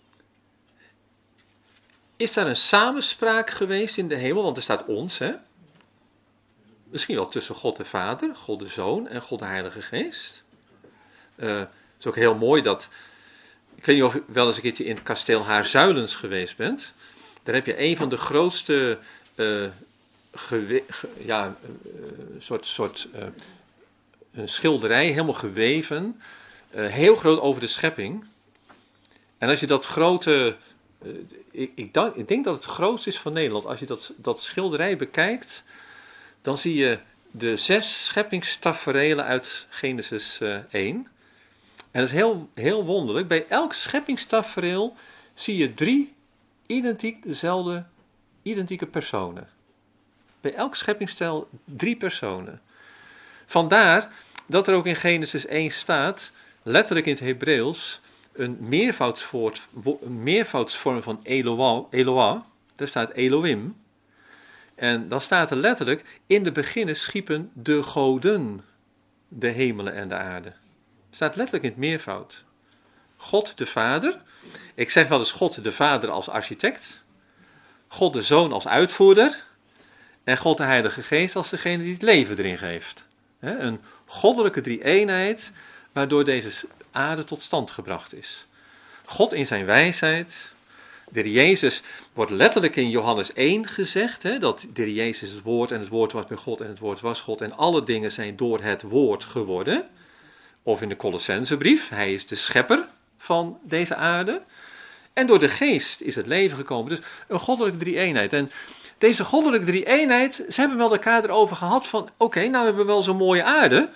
is daar een samenspraak geweest in de hemel, want er staat ons, hè? Misschien wel tussen God de Vader, God de Zoon en God de Heilige Geest. Uh, het is ook heel mooi dat, ik weet niet of je wel eens een keertje in het kasteel Haarzuilens geweest bent. Daar heb je een van de grootste, uh, gewe, ge, ja, uh, soort, soort uh, een schilderij, helemaal geweven, uh, heel groot over de schepping. En als je dat grote, uh, ik, ik, dank, ik denk dat het grootste is van Nederland, als je dat, dat schilderij bekijkt, dan zie je de zes scheppingstaferelen uit Genesis uh, één. En dat is heel, heel wonderlijk. Bij elk scheppingstafereel zie je drie identiek dezelfde, identieke personen. Bij elk scheppingstijl drie personen. Vandaar dat er ook in Genesis één staat, letterlijk in het Hebreeuws, een meervoudswoord, een meervoudsvorm van Eloah, Eloah. Daar staat Elohim. En dan staat er letterlijk, in de beginnen schiepen de goden de hemelen en de aarde. Staat letterlijk in het meervoud. God de Vader. Ik zeg wel eens God de Vader als architect. God de Zoon als uitvoerder. En God de Heilige Geest als degene die het leven erin geeft. He, een goddelijke drie-eenheid waardoor deze aarde tot stand gebracht is. God in zijn wijsheid. De Heer Jezus wordt letterlijk in Johannes één gezegd, hè, dat de Heer Jezus is het woord en het woord was bij God en het woord was God en alle dingen zijn door het woord geworden. Of in de Colossensebrief, hij is de schepper van deze aarde. En door de geest is het leven gekomen. Dus een goddelijke drie-eenheid. En deze goddelijke drie-eenheid, ze hebben wel elkaar erover gehad van, oké, okay, nou hebben we wel zo'n mooie aarde.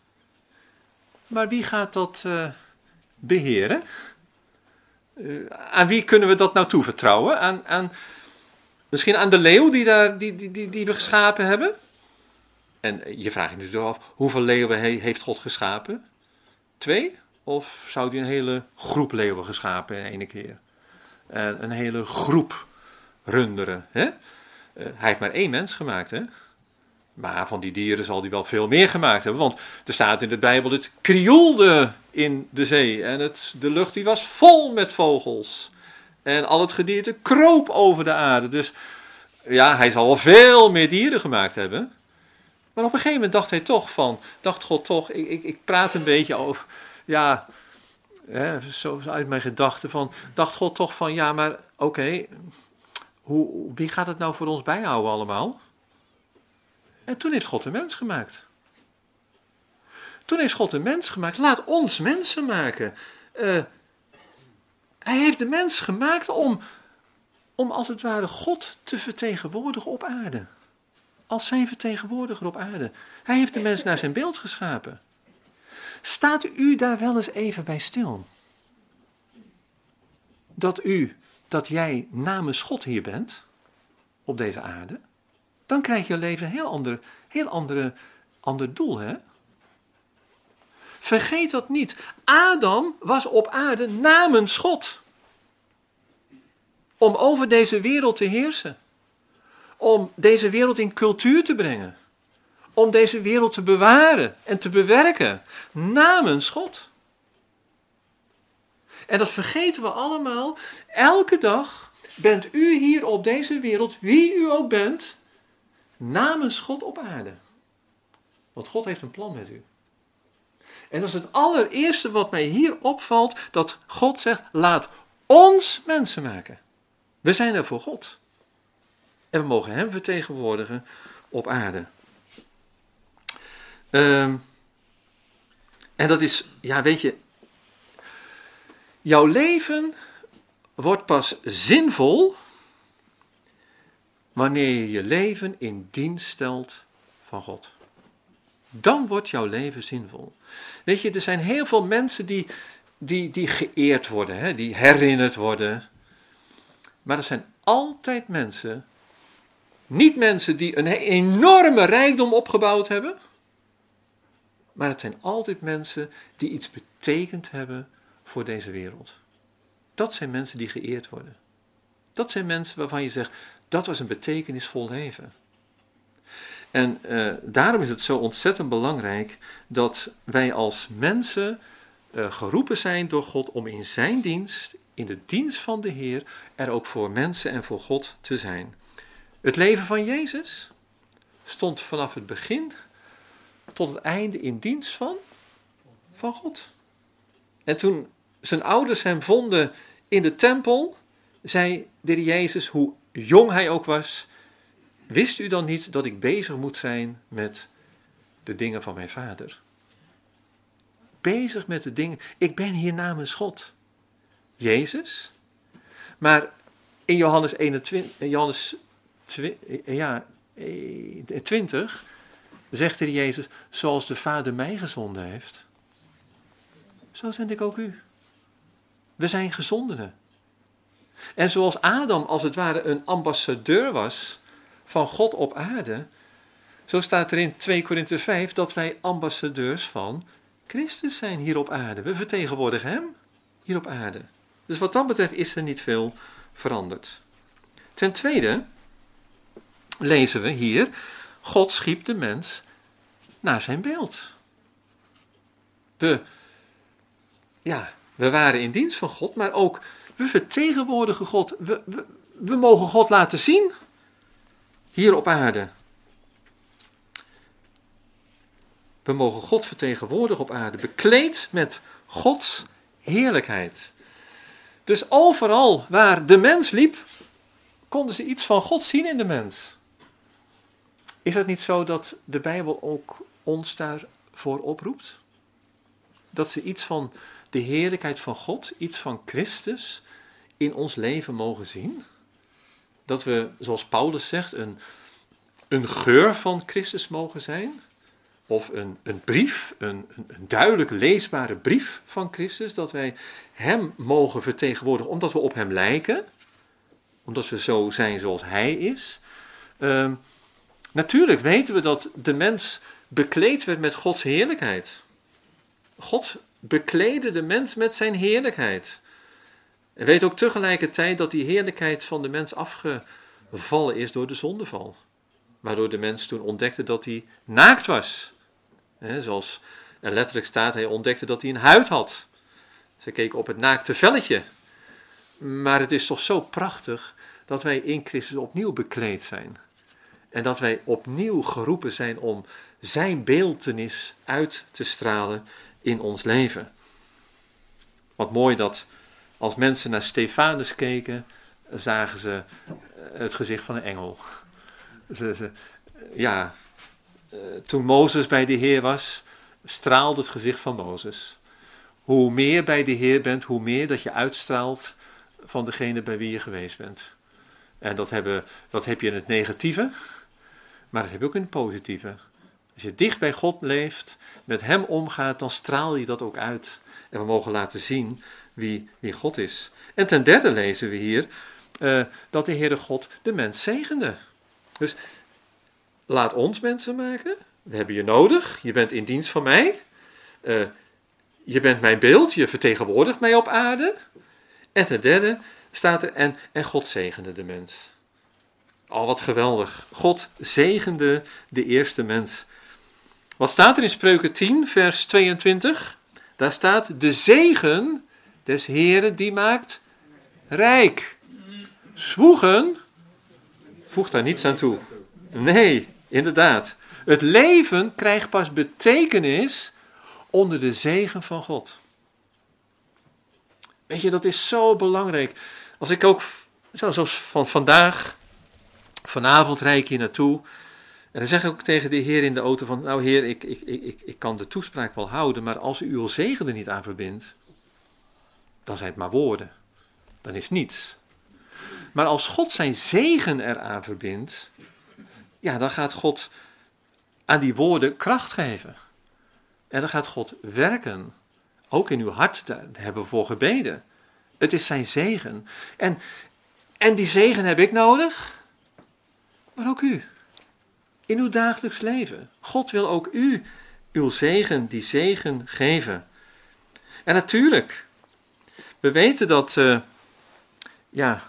Maar wie gaat dat uh, beheren? Uh, aan wie kunnen we dat nou toevertrouwen? Aan, aan, misschien aan de leeuw die, daar, die, die, die, die we geschapen hebben? En je vraagt je natuurlijk af, hoeveel leeuwen he, heeft God geschapen? Twee? Of zou hij een hele groep leeuwen geschapen in één keer? En een hele groep runderen. Hè? Uh, hij heeft maar één mens gemaakt, hè? Maar van die dieren zal hij wel veel meer gemaakt hebben. Want er staat in de Bijbel, het krioelde in de zee. En het, de lucht die was vol met vogels. En al het gedierte kroop over de aarde. Dus ja, hij zal wel veel meer dieren gemaakt hebben. Maar op een gegeven moment dacht hij toch van, dacht God toch, ik, ik, ik praat een beetje over, ja, hè, zo uit mijn gedachten van, dacht God toch van, ja, maar oké, okay, hoe, wie gaat het nou voor ons bijhouden allemaal? En toen heeft God een mens gemaakt. Toen heeft God een mens gemaakt. Laat ons mensen maken. Uh, hij heeft de mens gemaakt om, om als het ware God te vertegenwoordigen op aarde. Als zijn vertegenwoordiger op aarde. Hij heeft de mens naar zijn beeld geschapen. Staat u daar wel eens even bij stil? Dat u, dat jij namens God hier bent, op deze aarde, dan krijg je leven een heel ander, heel andere, ander doel, hè? Vergeet dat niet. Adam was op aarde namens God. Om over deze wereld te heersen. Om deze wereld in cultuur te brengen. Om deze wereld te bewaren en te bewerken. Namens God. En dat vergeten we allemaal. Elke dag bent u hier op deze wereld, wie u ook bent, namens God op aarde. Want God heeft een plan met u. En dat is het allereerste wat mij hier opvalt, dat God zegt, laat ons mensen maken. We zijn er voor God. En we mogen hem vertegenwoordigen op aarde. Um, en dat is, ja weet je, jouw leven wordt pas zinvol wanneer je je leven in dienst stelt van God. Dan wordt jouw leven zinvol. Weet je, er zijn heel veel mensen die, die, die geëerd worden, hè, die herinnerd worden. Maar er zijn altijd mensen, niet mensen die een enorme rijkdom opgebouwd hebben. Maar het zijn altijd mensen die iets betekend hebben voor deze wereld. Dat zijn mensen die geëerd worden. Dat zijn mensen waarvan je zegt, dat was een betekenisvol leven. En uh, daarom is het zo ontzettend belangrijk dat wij als mensen uh, geroepen zijn door God om in zijn dienst, in de dienst van de Heer, er ook voor mensen en voor God te zijn. Het leven van Jezus stond vanaf het begin tot het einde in dienst van, van God. En toen zijn ouders hem vonden in de tempel, zei de Heer Jezus, hoe jong hij ook was, wist u dan niet dat ik bezig moet zijn met de dingen van mijn vader? Bezig met de dingen. Ik ben hier namens God. Jezus. Maar in Johannes eenentwintig, Johannes ja, twintig zegt de Jezus, zoals de Vader mij gezonden heeft, zo zend ik ook u. We zijn gezondenen. En zoals Adam als het ware een ambassadeur was van God op aarde, zo staat er in twee Korinthe vijf dat wij ambassadeurs van Christus zijn hier op aarde. We vertegenwoordigen hem. hier op aarde. Dus wat dat betreft is er niet veel veranderd. Ten tweede lezen we hier, God schiep de mens naar zijn beeld. We, ja, we waren in dienst van God, maar ook we vertegenwoordigen God. We, we, we mogen God laten zien hier op aarde. We mogen God vertegenwoordigen op aarde, bekleed met Gods heerlijkheid. Dus overal waar de mens liep, konden ze iets van God zien in de mens. Is het niet zo dat de Bijbel ook ons daarvoor oproept? Dat ze iets van de heerlijkheid van God, iets van Christus in ons leven mogen zien? Dat we, zoals Paulus zegt, een, een geur van Christus mogen zijn? Of een, een brief, een, een, een duidelijk leesbare brief van Christus, dat wij hem mogen vertegenwoordigen, omdat we op hem lijken, omdat we zo zijn zoals hij is. Uh, natuurlijk weten we dat de mens bekleed werd met Gods heerlijkheid. God bekleedde de mens met zijn heerlijkheid. En weet ook tegelijkertijd dat die heerlijkheid van de mens afgevallen is door de zondeval. Waardoor de mens toen ontdekte dat hij naakt was. He, zoals er letterlijk staat, hij ontdekte dat hij een huid had. Ze keken op het naakte velletje. Maar het is toch zo prachtig dat wij in Christus opnieuw bekleed zijn. En dat wij opnieuw geroepen zijn om zijn beeltenis uit te stralen in ons leven. Wat mooi dat als mensen naar Stefanus keken, zagen ze het gezicht van een engel. Ze, ze, ja, toen Mozes bij de Heer was, straalde het gezicht van Mozes. Hoe meer bij de Heer bent, hoe meer dat je uitstraalt van degene bij wie je geweest bent. En dat, hebben, dat heb je in het negatieve, maar dat heb je ook in het positieve. Als je dicht bij God leeft, met hem omgaat, dan straal je dat ook uit. En we mogen laten zien wie, wie God is. En ten derde lezen we hier uh, dat de Heere God de mens zegende. Dus laat ons mensen maken. We hebben je nodig. Je bent in dienst van mij. Uh, je bent mijn beeld. Je vertegenwoordigt mij op aarde. En ten derde staat er, en, en God zegende de mens. Oh, wat geweldig. God zegende de eerste mens. Wat staat er in Spreuken tien, vers tweeëntwintig? Daar staat, de zegen des Heeren die maakt rijk. Zwoegen voegt daar niets aan toe. Nee, inderdaad. Het leven krijgt pas betekenis onder de zegen van God. Weet je, dat is zo belangrijk. Als ik ook, zoals van vandaag, vanavond rijd ik hier naartoe. En dan zeg ik ook tegen de Heer in de auto van, nou Heer, ik, ik, ik, ik kan de toespraak wel houden, maar als u uw zegen er niet aan verbindt, dan zijn het maar woorden. Dan is niets. Maar als God zijn zegen eraan verbindt, ja, dan gaat God aan die woorden kracht geven. En dan gaat God werken. Ook in uw hart, daar hebben we voor gebeden. Het is zijn zegen. En, en die zegen heb ik nodig, maar ook u. In uw dagelijks leven. God wil ook u uw zegen, die zegen geven. En natuurlijk, we weten dat, uh, ja,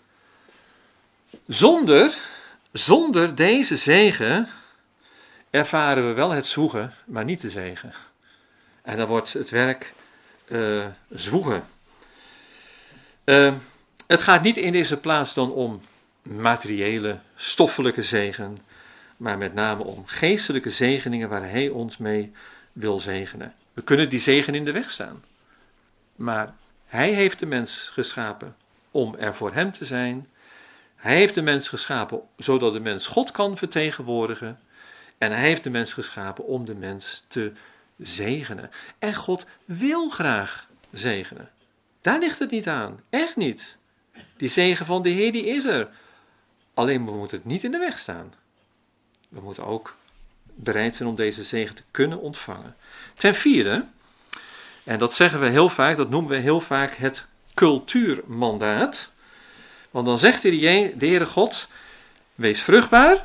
zonder, zonder deze zegen ervaren we wel het zwoegen, maar niet de zegen. En dan wordt het werk uh, zwoegen. Uh, het gaat niet in deze plaats dan om materiële, stoffelijke zegen, maar met name om geestelijke zegeningen waar hij ons mee wil zegenen. We kunnen die zegen in de weg staan. Maar hij heeft de mens geschapen om er voor hem te zijn. Hij heeft de mens geschapen zodat de mens God kan vertegenwoordigen. En hij heeft de mens geschapen om de mens te zegenen. En God wil graag zegenen. Daar ligt het niet aan. Echt niet. Die zegen van de Heer, die is er. Alleen we moeten het niet in de weg staan. We moeten ook bereid zijn om deze zegen te kunnen ontvangen. Ten vierde, en dat zeggen we heel vaak, dat noemen we heel vaak het cultuurmandaat. Want dan zegt de Heere God, wees vruchtbaar.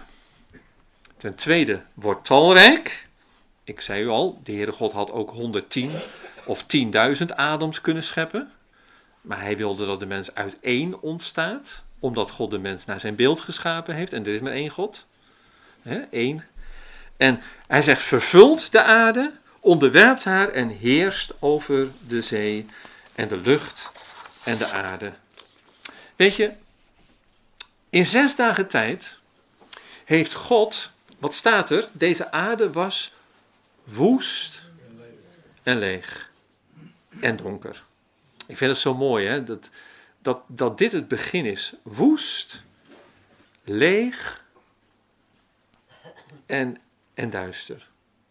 Ten tweede, word talrijk. Ik zei u al, de Heere God had ook honderdtien of tienduizend Adams kunnen scheppen. Maar hij wilde dat de mens uit één ontstaat. Omdat God de mens naar zijn beeld geschapen heeft. En er is maar één God. He, één. En hij zegt, vervult de aarde, onderwerpt haar en heerst over de zee en de lucht en de aarde. Weet je, in zes dagen tijd heeft God, wat staat er? Deze aarde was woest en leeg en donker. Ik vind het zo mooi, hè, dat, dat, dat dit het begin is. Woest, leeg en, en duister.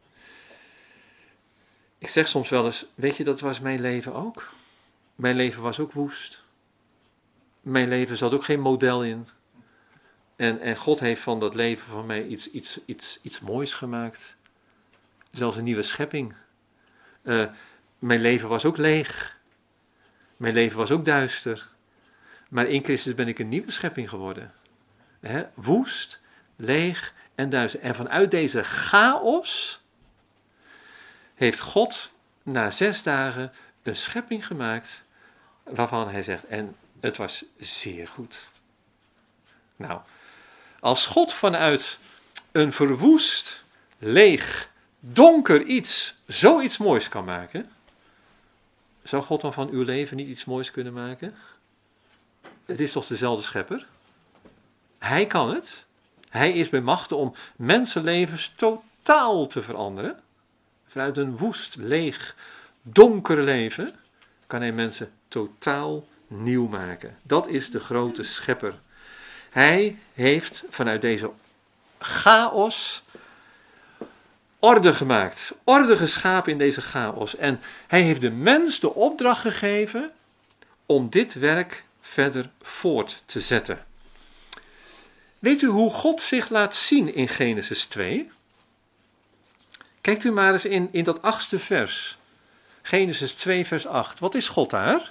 Ik zeg soms wel eens, weet je, dat was mijn leven ook. Mijn leven was ook woest. Mijn leven zat ook geen model in. En, en God heeft van dat leven van mij iets, iets, iets, iets moois gemaakt. Zelfs een nieuwe schepping. Uh, mijn leven was ook leeg. Mijn leven was ook duister. Maar in Christus ben ik een nieuwe schepping geworden. He, woest, leeg en duister. En vanuit deze chaos heeft God na zes dagen een schepping gemaakt waarvan hij zegt, en het was zeer goed. Nou, als God vanuit een verwoest, leeg, donker iets zoiets moois kan maken, zou God dan van uw leven niet iets moois kunnen maken? Het is toch dezelfde schepper? Hij kan het. Hij is bij machte om mensenlevens totaal te veranderen. Vanuit een woest, leeg, donker leven kan hij mensen totaal nieuw maken. Dat is de grote schepper. Hij heeft vanuit deze chaos orde gemaakt. Orde geschapen in deze chaos. En hij heeft de mens de opdracht gegeven om dit werk verder voort te zetten. Weet u hoe God zich laat zien in Genesis twee? Kijkt u maar eens in, in dat achtste vers. Genesis twee vers acht. Wat is God daar?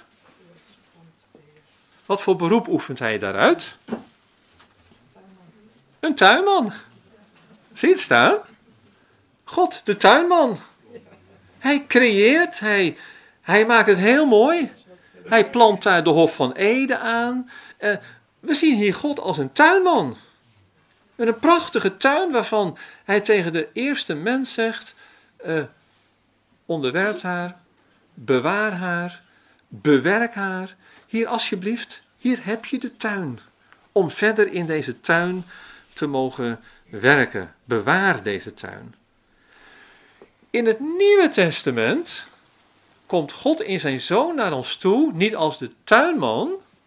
Wat voor beroep oefent hij daaruit? Een tuinman. Zie je het staan? God, de tuinman. Hij creëert, hij, hij maakt het heel mooi. Hij plant daar de Hof van Eden aan. Uh, we zien hier God als een tuinman. Met een prachtige tuin waarvan hij tegen de eerste mens zegt, uh, onderwerp haar, bewaar haar, bewerk haar. Hier alsjeblieft, hier heb je de tuin. Om verder in deze tuin te mogen werken. Bewaar deze tuin. In het Nieuwe Testament komt God in zijn Zoon naar ons toe, niet als de tuinman,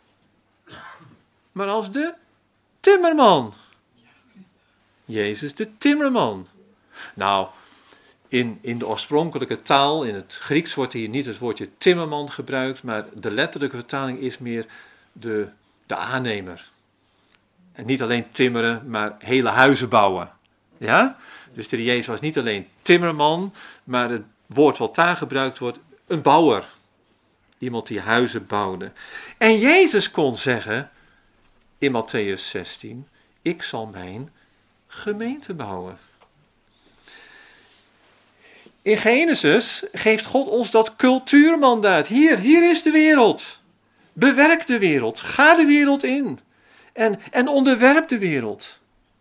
maar als de timmerman. Jezus de timmerman. Nou, in, in de oorspronkelijke taal, in het Grieks wordt hier niet het woordje timmerman gebruikt, maar de letterlijke vertaling is meer de, de aannemer. En niet alleen timmeren, maar hele huizen bouwen. Ja? Dus de Jezus was niet alleen timmerman, maar het woord wat daar gebruikt wordt, een bouwer. Iemand die huizen bouwde. En Jezus kon zeggen in Mattheüs zestien, ik zal mijn gemeente bouwen. In Genesis geeft God ons dat cultuurmandaat. Hier, hier is de wereld. Bewerk de wereld. Ga de wereld in. En, en onderwerp de wereld.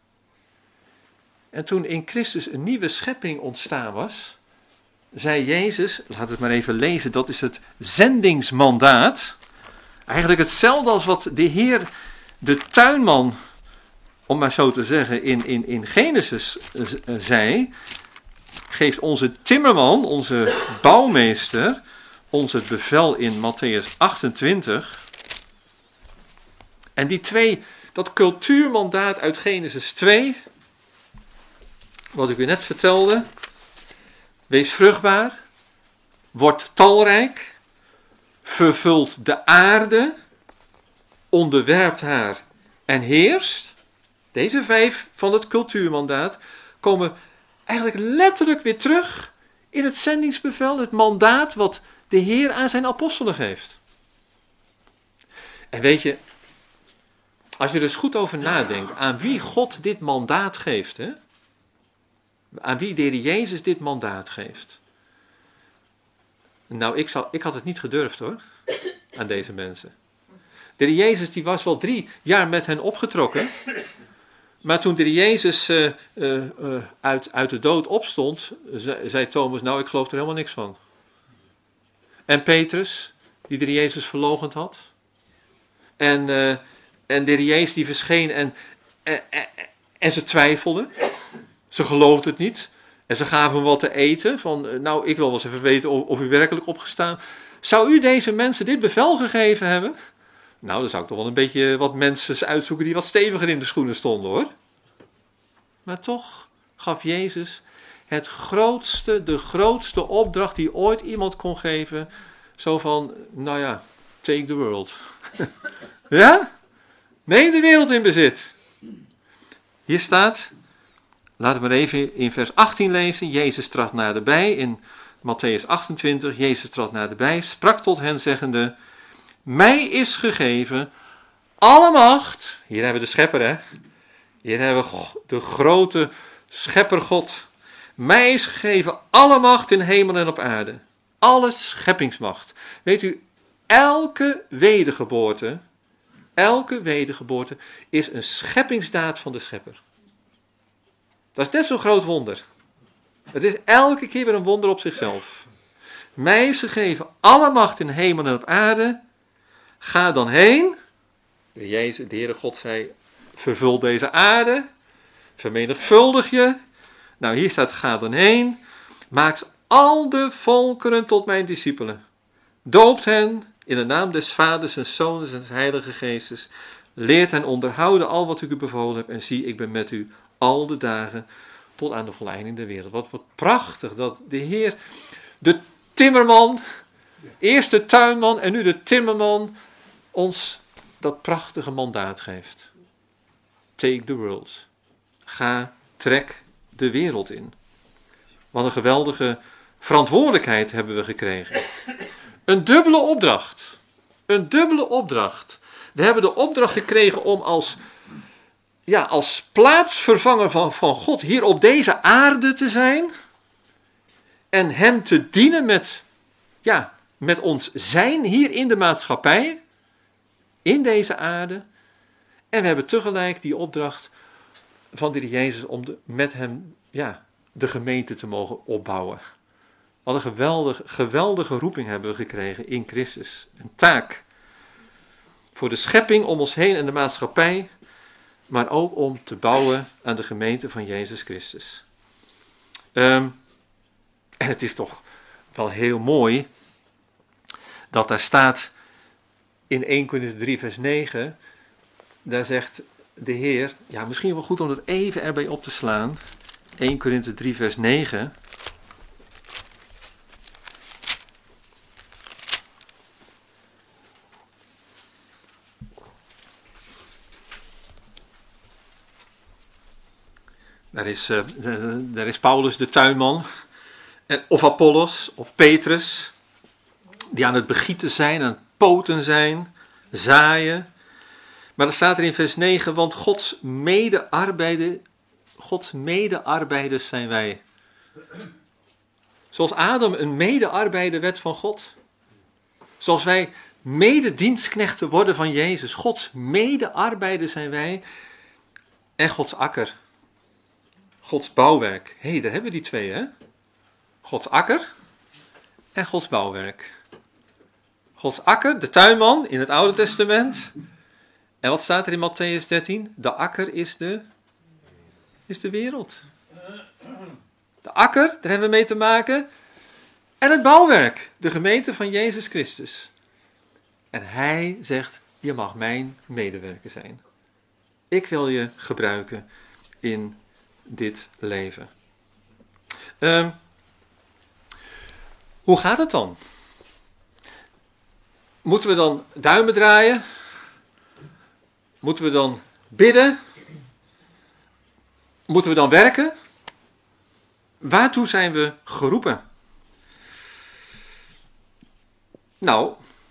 En toen in Christus een nieuwe schepping ontstaan was, zei Jezus, laat het maar even lezen, dat is het zendingsmandaat. Eigenlijk hetzelfde als wat de Heer, de tuinman, om maar zo te zeggen, in, in, in Genesis zei, geeft onze timmerman, onze bouwmeester, ons het bevel in Mattheüs achtentwintig. En die twee, dat cultuurmandaat uit Genesis twee, wat ik u net vertelde, wees vruchtbaar, word talrijk, vervult de aarde, onderwerpt haar en heerst. Deze vijf van het cultuurmandaat komen eigenlijk letterlijk weer terug in het zendingsbevel, het mandaat wat de Heer aan zijn apostelen geeft. En weet je, als je er eens goed over nadenkt, aan wie God dit mandaat geeft, hè? Aan wie de Heer Jezus dit mandaat geeft. Nou, ik, zal, ik had het niet gedurfd hoor, aan deze mensen. De Heer Jezus die was wel drie jaar met hen opgetrokken. Maar toen de Heer Jezus uh, uh, uh, uit, uit de dood opstond, zei, zei Thomas, nou ik geloof er helemaal niks van. En Petrus, die de Heer Jezus verloochend had. En, uh, en de Heer Jezus die verscheen en, en, en, en ze twijfelden. Ze geloofden het niet. En ze gaven hem wat te eten. Van, nou, ik wil wel eens even weten of, of u werkelijk opgestaan. Zou u deze mensen dit bevel gegeven hebben? Nou, dan zou ik toch wel een beetje wat mensen uitzoeken die wat steviger in de schoenen stonden, hoor. Maar toch gaf Jezus het grootste, de grootste opdracht die ooit iemand kon geven. Zo van, nou ja, take the world. Ja? Neem de wereld in bezit. Hier staat, laten we maar even in vers achttien lezen. Jezus trad naderbij in Mattheüs achtentwintig. Jezus trad naderbij, sprak tot hen zeggende, mij is gegeven alle macht. Hier hebben we de schepper, hè. Hier hebben we de grote schepper God. Mij is gegeven alle macht in hemel en op aarde. Alle scheppingsmacht. Weet u, elke wedergeboorte, elke wedergeboorte is een scheppingsdaad van de schepper. Dat is net zo'n groot wonder. Het is elke keer weer een wonder op zichzelf. Mij is gegeven alle macht in hemel en op aarde. Ga dan heen. De, Jezus, de Heere God zei, vervul deze aarde. Vermenigvuldig je. Nou, hier staat, ga dan heen. Maakt al de volkeren tot mijn discipelen. Doopt hen in de naam des Vaders en Zoons en des Heilige Geestes. Leert hen onderhouden al wat ik u bevolen heb. En zie, ik ben met u al de dagen tot aan de volleinding der wereld. Wat, wat prachtig dat de Heer, de timmerman, eerst de tuinman en nu de timmerman, ons dat prachtige mandaat geeft. Take the world. Ga, trek de wereld in. Wat een geweldige verantwoordelijkheid hebben we gekregen. Een dubbele opdracht. Een dubbele opdracht. We hebben de opdracht gekregen om als, ja, als plaatsvervanger van, van God hier op deze aarde te zijn. En hem te dienen met, ja, met ons zijn hier in de maatschappij. In deze aarde. En we hebben tegelijk die opdracht van de Heer Jezus om de, met hem, ja, de gemeente te mogen opbouwen. Wat een geweldige, geweldige roeping hebben we gekregen in Christus. Een taak voor de schepping om ons heen en de maatschappij, maar ook om te bouwen aan de gemeente van Jezus Christus. Um, en het is toch wel heel mooi dat daar staat in Eerste Korinthe drie vers negen, daar zegt de Heer, ja, misschien wel goed om dat even erbij op te slaan. Eerste Korinthe drie vers negen. Daar is, uh, daar is Paulus de tuinman, of Apollos, of Petrus, die aan het begieten zijn, aan het poten zijn, zaaien. Maar dan staat er in vers negen, want Gods medearbeider, Gods medearbeiders zijn wij. Zoals Adam een medearbeider werd van God. Zoals wij mededienstknechten worden van Jezus. Gods medearbeider zijn wij. En Gods akker. Gods bouwwerk. Hé, hey, daar hebben we die twee, hè? Gods akker en Gods bouwwerk. Gods akker, de tuinman in het Oude Testament. En wat staat er in Mattheüs dertien? De akker is de, is de wereld. De akker, daar hebben we mee te maken. En het bouwwerk, de gemeente van Jezus Christus. En hij zegt, je mag mijn medewerker zijn. Ik wil je gebruiken in dit leven. Um, hoe gaat het dan? Moeten we dan duimen draaien? Moeten we dan bidden? Moeten we dan werken? Waartoe zijn we geroepen? Nou,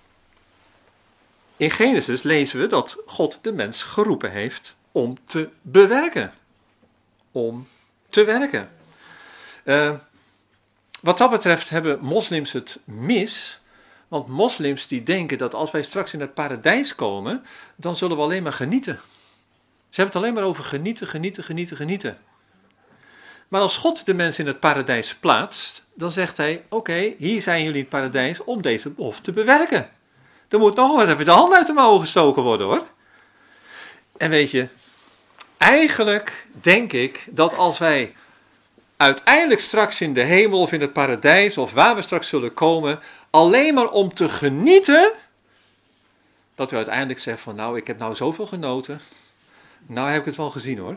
in Genesis lezen we dat God de mens geroepen heeft om te bewerken. Om te werken. Uh, Wat dat betreft hebben moslims het mis. Want moslims die denken dat als wij straks in het paradijs komen, dan zullen we alleen maar genieten. Ze hebben het alleen maar over genieten, genieten, genieten, genieten. Maar als God de mensen in het paradijs plaatst, dan zegt hij, oké, okay, hier zijn jullie in het paradijs om deze belofte te bewerken. Er moet nog eens even de hand uit de mouwen gestoken worden, hoor. En weet je, eigenlijk denk ik dat als wij uiteindelijk straks in de hemel of in het paradijs of waar we straks zullen komen, alleen maar om te genieten, dat u uiteindelijk zegt van nou, ik heb nou zoveel genoten, nou heb ik het wel gezien, hoor.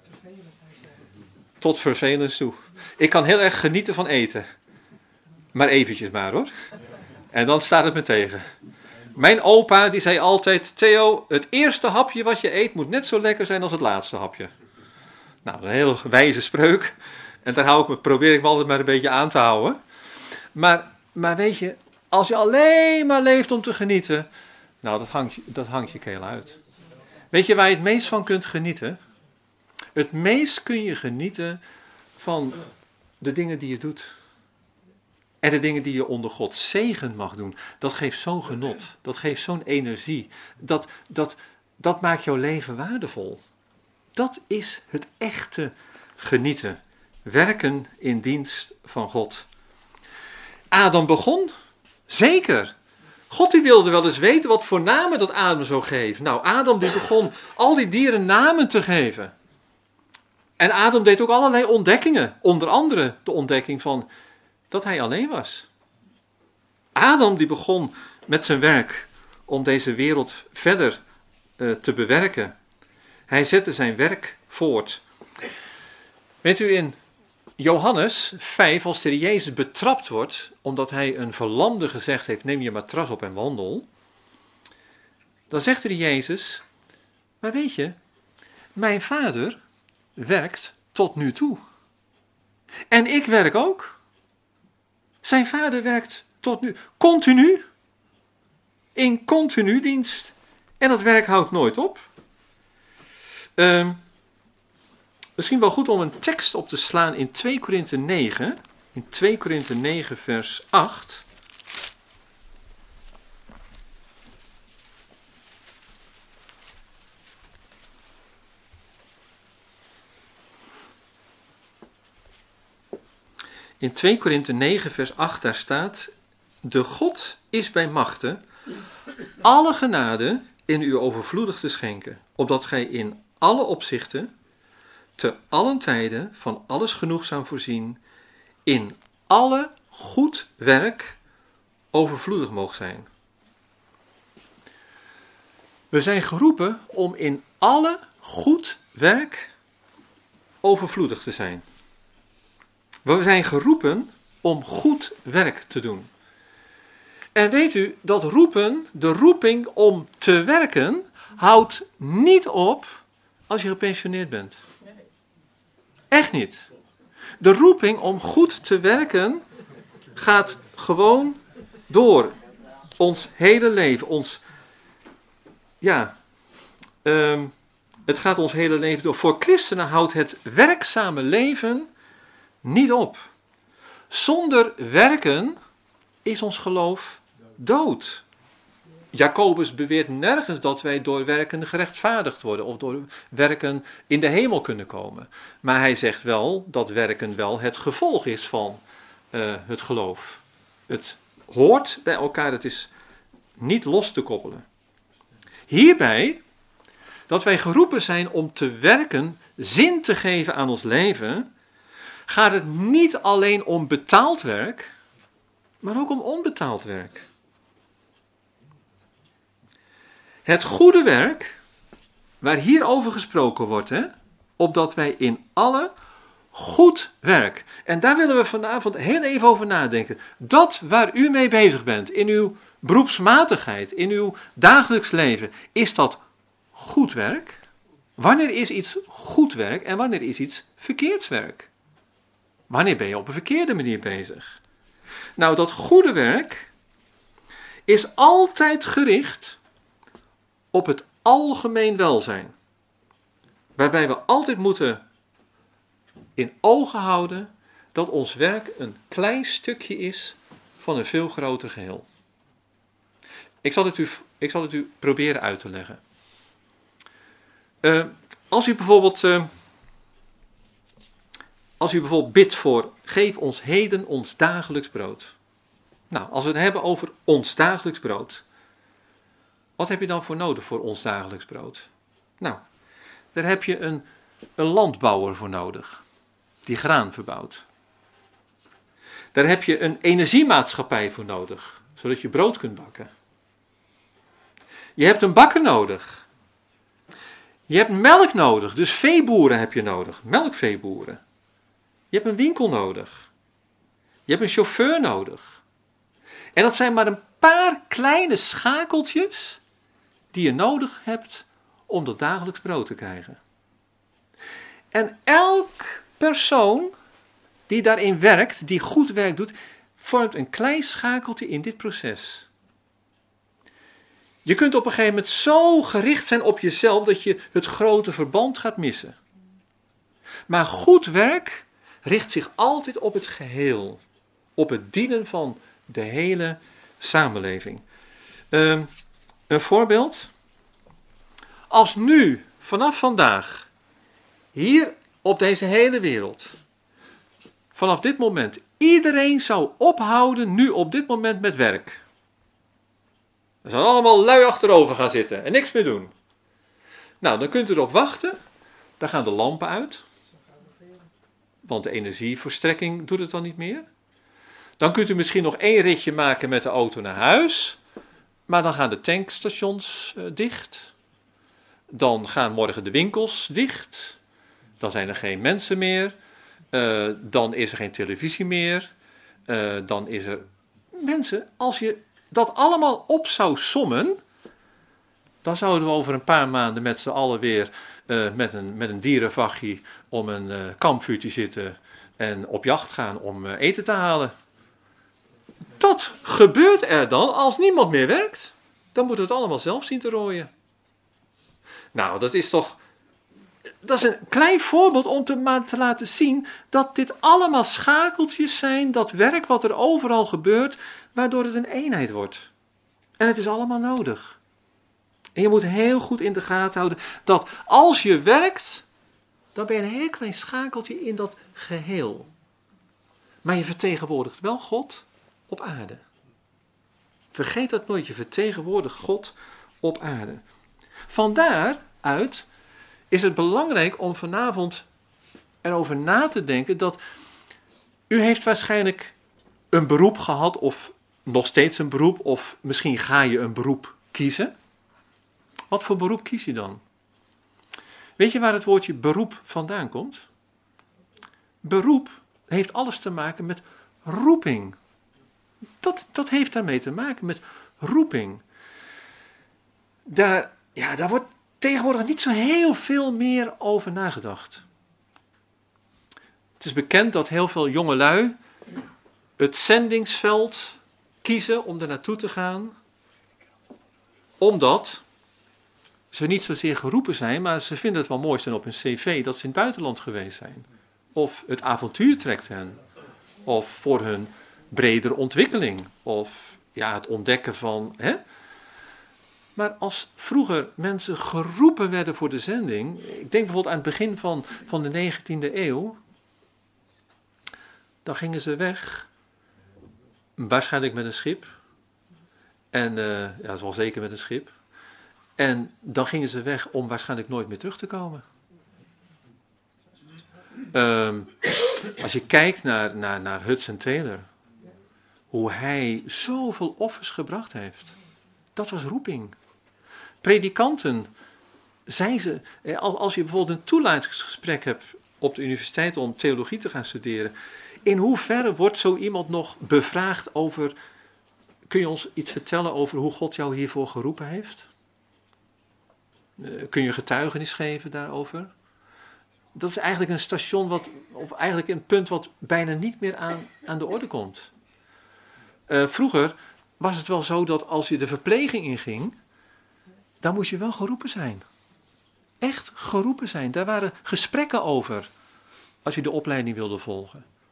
Tot vervelens toe. Ik kan heel erg genieten van eten. Maar eventjes maar, hoor. En dan staat het me tegen. Mijn opa die zei altijd, Theo, het eerste hapje wat je eet moet net zo lekker zijn als het laatste hapje. Nou, een heel wijze spreuk. En daar hou ik me, probeer ik me altijd maar een beetje aan te houden. Maar, maar weet je, als je alleen maar leeft om te genieten, nou, dat hangt, dat hangt je keel uit. Weet je waar je het meest van kunt genieten? Het meest kun je genieten van de dingen die je doet. En de dingen die je onder Gods zegen mag doen. Dat geeft zo'n genot. Dat geeft zo'n energie. Dat, dat, dat maakt jouw leven waardevol. Dat is het echte genieten. Werken in dienst van God. Adam begon. Zeker. God die wilde wel eens weten wat voor namen dat Adam zou geven. Nou, Adam die begon al die dieren namen te geven. En Adam deed ook allerlei ontdekkingen. Onder andere de ontdekking van dat hij alleen was. Adam die begon met zijn werk om deze wereld verder uh, te bewerken. Hij zette zijn werk voort. Weet u, in Johannes vijf, als de Heer Jezus betrapt wordt, omdat hij een verlamde gezegd heeft, neem je matras op en wandel. Dan zegt de Heer Jezus, maar weet je, mijn vader werkt tot nu toe. En ik werk ook. Zijn vader werkt tot nu, continu, in continu dienst. En dat werk houdt nooit op. Uh, misschien wel goed om een tekst op te slaan in twee Korinthe negen. In twee Korinthe negen vers acht. In twee Korinthe negen vers acht daar staat, de God is bij machte alle genade in u overvloedig te schenken, opdat gij in alle opzichten, te allen tijden, van alles genoegzaam voorzien, in alle goed werk overvloedig moogt zijn. We zijn geroepen om in alle goed werk overvloedig te zijn. We zijn geroepen om goed werk te doen. En weet u, dat roepen, de roeping om te werken, houdt niet op als je gepensioneerd bent. Echt niet. De roeping om goed te werken gaat gewoon door. Ons hele leven. Ons, ja, um, het gaat ons hele leven door. Voor christenen houdt het werkzame leven niet op. Zonder werken is ons geloof dood. Jacobus beweert nergens dat wij door werken gerechtvaardigd worden of door werken in de hemel kunnen komen. Maar hij zegt wel dat werken wel het gevolg is van uh, het geloof. Het hoort bij elkaar, het is niet los te koppelen. Hierbij, dat wij geroepen zijn om te werken, zin te geven aan ons leven, gaat het niet alleen om betaald werk, maar ook om onbetaald werk. Het goede werk, waar hier over gesproken wordt, hè, opdat wij in alle goed werk, en daar willen we vanavond heel even over nadenken, dat waar u mee bezig bent, in uw beroepsmatigheid, in uw dagelijks leven, is dat goed werk? Wanneer is iets goed werk en wanneer is iets verkeerds werk? Wanneer ben je op een verkeerde manier bezig? Nou, dat goede werk is altijd gericht op het algemeen welzijn. Waarbij we altijd moeten in ogen houden dat ons werk een klein stukje is van een veel groter geheel. Ik zal het u, ik zal het u proberen uit te leggen. Uh, als u bijvoorbeeld, uh, als u bijvoorbeeld bidt voor, geef ons heden ons dagelijks brood. Nou, als we het hebben over ons dagelijks brood, wat heb je dan voor nodig voor ons dagelijks brood? Nou, daar heb je een, een landbouwer voor nodig, die graan verbouwt. Daar heb je een energiemaatschappij voor nodig, zodat je brood kunt bakken. Je hebt een bakker nodig. Je hebt melk nodig, dus veeboeren heb je nodig, melkveeboeren. Je hebt een winkel nodig. Je hebt een chauffeur nodig. En dat zijn maar een paar kleine schakeltjes die je nodig hebt om dat dagelijks brood te krijgen. En elk persoon die daarin werkt, die goed werk doet, vormt een klein schakeltje in dit proces. Je kunt op een gegeven moment zo gericht zijn op jezelf dat je het grote verband gaat missen. Maar goed werk richt zich altijd op het geheel, op het dienen van de hele samenleving. Uh, een voorbeeld. Als nu, vanaf vandaag, hier op deze hele wereld, vanaf dit moment, iedereen zou ophouden nu op dit moment met werk. We zouden allemaal lui achterover gaan zitten en niks meer doen. Nou, dan kunt u erop wachten. Dan gaan de lampen uit. Want de energieverstrekking doet het dan niet meer. Dan kunt u misschien nog één ritje maken met de auto naar huis. Maar dan gaan de tankstations uh, dicht. Dan gaan morgen de winkels dicht. Dan zijn er geen mensen meer. Uh, dan is er geen televisie meer. Uh, dan is er... Mensen, als je dat allemaal op zou sommen, dan zouden we over een paar maanden met z'n allen weer uh, met, een, met een dierenvachtje om een uh, kampvuurtje zitten en op jacht gaan om uh, eten te halen. Dat gebeurt er dan als niemand meer werkt. Dan moeten we het allemaal zelf zien te rooien. Nou, dat is toch... Dat is een klein voorbeeld om te, maar te laten zien dat dit allemaal schakeltjes zijn, dat werk wat er overal gebeurt, waardoor het een eenheid wordt. En het is allemaal nodig. En je moet heel goed in de gaten houden dat als je werkt, dan ben je een heel klein schakeltje in dat geheel. Maar je vertegenwoordigt wel God op aarde. Vergeet dat nooit, je vertegenwoordigt God op aarde. Vandaaruit is het belangrijk om vanavond erover na te denken dat u heeft waarschijnlijk een beroep gehad of nog steeds een beroep of misschien ga je een beroep kiezen. Wat voor beroep kies je dan? Weet je waar het woordje beroep vandaan komt? Beroep heeft alles te maken met roeping. Dat, dat heeft daarmee te maken met roeping. Daar, ja, daar wordt tegenwoordig niet zo heel veel meer over nagedacht. Het is bekend dat heel veel jongelui het zendingsveld kiezen om er naartoe te gaan, omdat ze niet zozeer geroepen zijn, maar ze vinden het wel mooi zijn op hun cv dat ze in het buitenland geweest zijn. Of het avontuur trekt hen. Of voor hun bredere ontwikkeling. Of ja, het ontdekken van... Hè? Maar als vroeger mensen geroepen werden voor de zending, ik denk bijvoorbeeld aan het begin van, van de negentiende eeuw, dan gingen ze weg, waarschijnlijk met een schip. En uh, ja, dat is wel zeker met een schip. En dan gingen ze weg om waarschijnlijk nooit meer terug te komen. Um, als je kijkt naar, naar, naar Hudson Taylor, hoe hij zoveel offers gebracht heeft, dat was roeping. Predikanten, zijn ze, als je bijvoorbeeld een toelatingsgesprek hebt op de universiteit om theologie te gaan studeren, in hoeverre wordt zo iemand nog bevraagd over, kun je ons iets vertellen over hoe God jou hiervoor geroepen heeft? Uh, kun je getuigenis geven daarover? Dat is eigenlijk een station, wat, of eigenlijk een punt wat bijna niet meer aan, aan de orde komt. Uh, vroeger was het wel zo dat als je de verpleging inging, dan moest je wel geroepen zijn. Echt geroepen zijn. Daar waren gesprekken over als je de opleiding wilde volgen.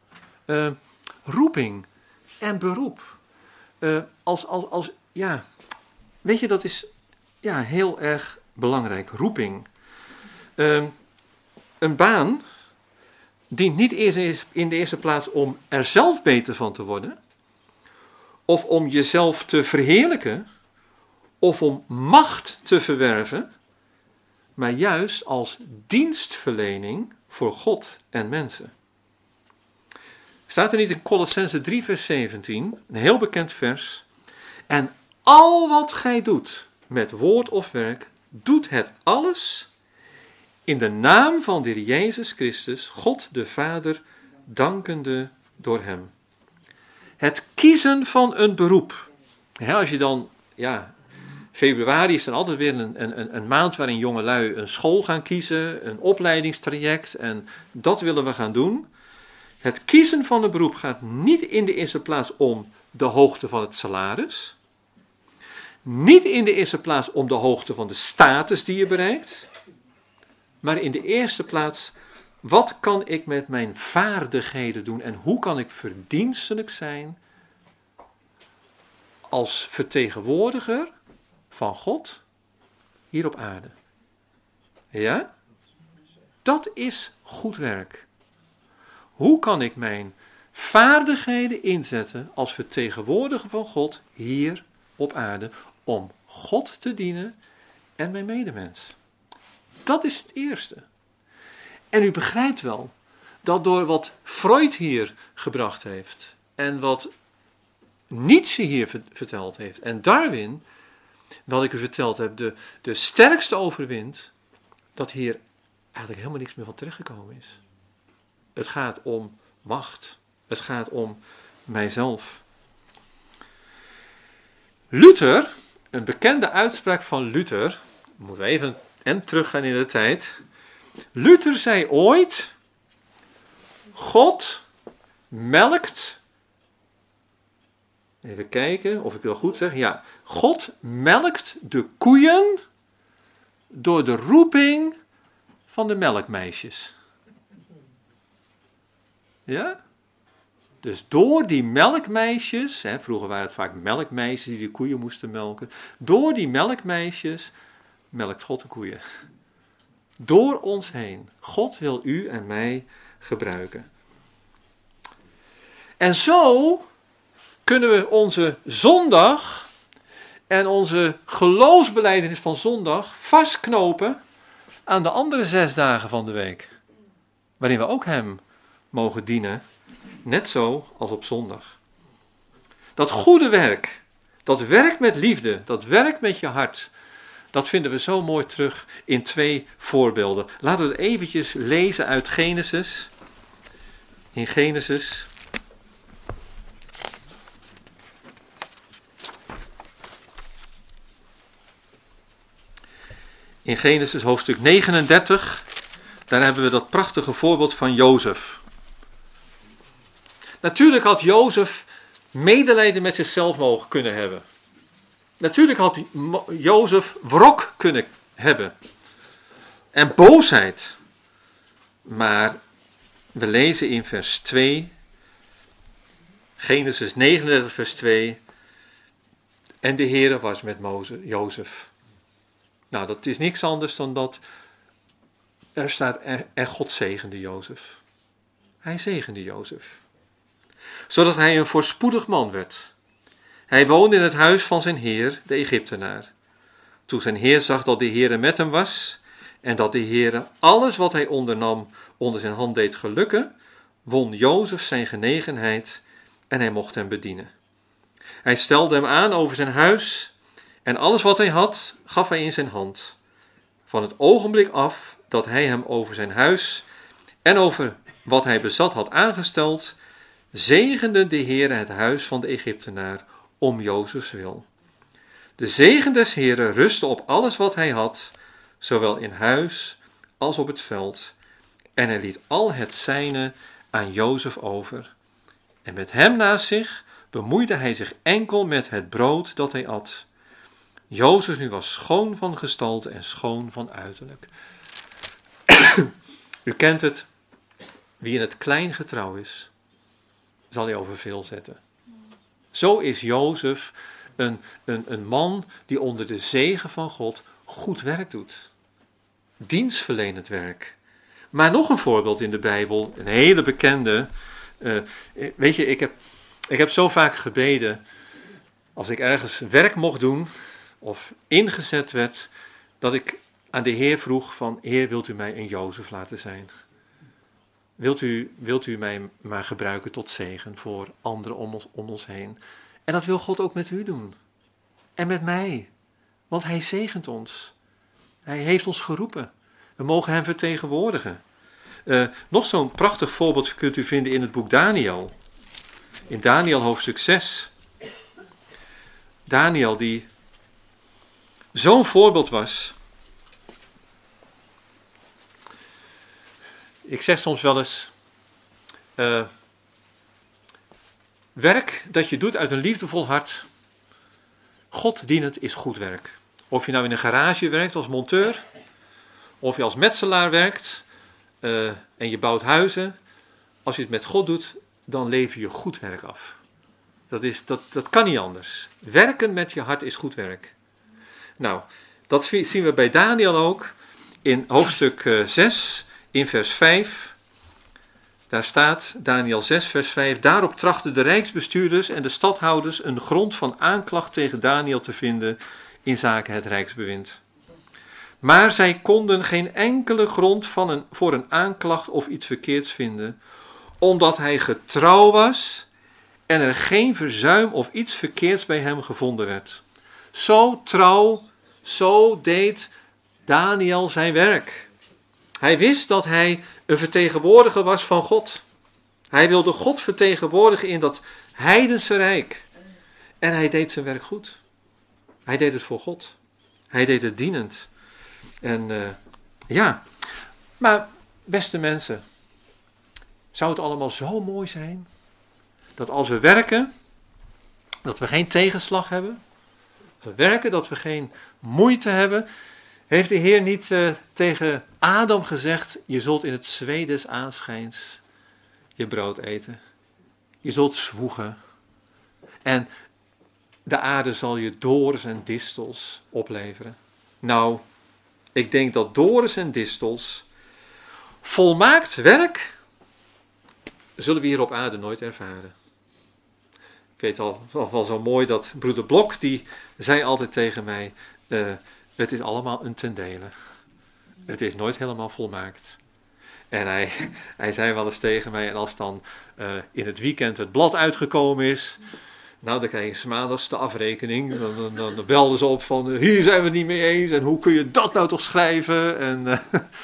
Uh, roeping en beroep. Uh, als, als, als, ja, weet je, dat is ja, heel erg belangrijk. Roeping. Uh, een baan dient niet eerst in de eerste plaats om er zelf beter van te worden, of om jezelf te verheerlijken, of om macht te verwerven, maar juist als dienstverlening voor God en mensen. Staat er niet in Kolossenzen drie vers zeventien, een heel bekend vers. En al wat gij doet met woord of werk, doet het alles in de naam van de Heer Jezus Christus, God de Vader, dankende door hem. Het kiezen van een beroep. Ja, als je dan, ja, februari is dan altijd weer een, een, een maand waarin jongelui een school gaan kiezen, een opleidingstraject, en dat willen we gaan doen. Het kiezen van een beroep gaat niet in de eerste plaats om de hoogte van het salaris. Niet in de eerste plaats om de hoogte van de status die je bereikt. Maar in de eerste plaats, wat kan ik met mijn vaardigheden doen en hoe kan ik verdienstelijk zijn als vertegenwoordiger van God hier op aarde? Ja? Dat is goed werk. Hoe kan ik mijn vaardigheden inzetten als vertegenwoordiger van God hier op aarde om God te dienen en mijn medemens? Dat is het eerste. En u begrijpt wel dat door wat Freud hier gebracht heeft en wat Nietzsche hier verteld heeft en Darwin, wat ik u verteld heb, de, de sterkste overwint, dat hier eigenlijk helemaal niks meer van terechtgekomen is. Het gaat om macht. Het gaat om mijzelf. Luther, een bekende uitspraak van Luther, moeten we even en teruggaan in de tijd. Luther zei ooit, God melkt, even kijken of ik wil goed zeggen, ja, God melkt de koeien door de roeping van de melkmeisjes. Ja? Dus door die melkmeisjes, hè, vroeger waren het vaak melkmeisjes die de koeien moesten melken, door die melkmeisjes melkt God de koeien. Door ons heen. God wil u en mij gebruiken. En zo kunnen we onze zondag en onze geloofsbelijdenis van zondag vastknopen aan de andere zes dagen van de week. Waarin we ook hem mogen dienen, net zo als op zondag. Dat goede werk, dat werk met liefde, dat werk met je hart, dat vinden we zo mooi terug in twee voorbeelden. Laten we het eventjes lezen uit Genesis. In Genesis. In Genesis hoofdstuk negenendertig, daar hebben we dat prachtige voorbeeld van Jozef. Natuurlijk had Jozef medelijden met zichzelf mogen kunnen hebben. Natuurlijk had Jozef wrok kunnen hebben. En boosheid. Maar we lezen in vers twee. Genesis negenendertig vers twee. En de Heere was met Mozes, Jozef. Nou, dat is niks anders dan dat er staat en God zegende Jozef. Hij zegende Jozef. Zodat hij een voorspoedig man werd. Hij woonde in het huis van zijn heer, de Egyptenaar. Toen zijn heer zag dat de Heere met hem was en dat de Heere alles wat hij ondernam onder zijn hand deed gelukken, won Jozef zijn genegenheid en hij mocht hem bedienen. Hij stelde hem aan over zijn huis en alles wat hij had gaf hij in zijn hand. Van het ogenblik af dat hij hem over zijn huis en over wat hij bezat had aangesteld, zegende de Heere het huis van de Egyptenaar om Jozefs wil. De zegen des Heeren rustte op alles wat hij had, zowel in huis als op het veld, en hij liet al het zijne aan Jozef over. En met hem naast zich bemoeide hij zich enkel met het brood dat hij at. Jozef nu was schoon van gestalte en schoon van uiterlijk. U kent het, wie in het klein getrouw is, zal hij over veel zetten. Zo is Jozef een, een, een man die onder de zegen van God goed werk doet. Dienstverlenend werk. Maar nog een voorbeeld in de Bijbel, een hele bekende. Uh, weet je, ik heb, ik heb zo vaak gebeden, als ik ergens werk mocht doen of ingezet werd, dat ik aan de Heer vroeg van, Heer, wilt u mij een Jozef laten zijn? Wilt u, wilt u mij maar gebruiken tot zegen voor anderen om ons, om ons heen? En dat wil God ook met u doen. En met mij. Want hij zegent ons. Hij heeft ons geroepen. We mogen hem vertegenwoordigen. Uh, nog zo'n prachtig voorbeeld kunt u vinden in het boek Daniel. In Daniel hoofdstuk zes. Daniel die zo'n voorbeeld was. Ik zeg soms wel eens, uh, werk dat je doet uit een liefdevol hart, God dienend is goed werk. Of je nou in een garage werkt als monteur, of je als metselaar werkt uh, en je bouwt huizen. Als je het met God doet, dan lever je goed werk af. Dat, is, dat, dat kan niet anders. Werken met je hart is goed werk. Nou, dat zien we bij Daniel ook in hoofdstuk uh, zes, in vers vijf. Daar staat, Daniel zes, vers vijf. Daarop trachten de rijksbestuurders en de stadhouders een grond van aanklacht tegen Daniel te vinden in zaken het rijksbewind. Maar zij konden geen enkele grond van een, voor een aanklacht of iets verkeerds vinden, omdat hij getrouw was en er geen verzuim of iets verkeerds bij hem gevonden werd. Zo trouw, zo deed Daniel zijn werk. Hij wist dat hij een vertegenwoordiger was van God. Hij wilde God vertegenwoordigen in dat heidense rijk. En hij deed zijn werk goed. Hij deed het voor God. Hij deed het dienend. En uh, ja, maar beste mensen, zou het allemaal zo mooi zijn dat als we werken, dat we geen tegenslag hebben, dat we werken, dat we geen moeite hebben. Heeft de Heer niet uh, tegen Adam gezegd, je zult in het zweet des aanschijns je brood eten. Je zult zwoegen. En de aarde zal je dorens en distels opleveren. Nou, ik denk dat dorens en distels, volmaakt werk, zullen we hier op aarde nooit ervaren. Ik weet al, al wel zo mooi dat broeder Blok, die zei altijd tegen mij, uh, het is allemaal een ten dele. Het is nooit helemaal volmaakt. En hij, hij zei wel eens tegen mij, en als dan uh, in het weekend het blad uitgekomen is, nou dan krijg je 's maandags de afrekening. Dan, dan, dan, dan belden ze op van, uh, hier zijn we het niet mee eens, en hoe kun je dat nou toch schrijven? En uh,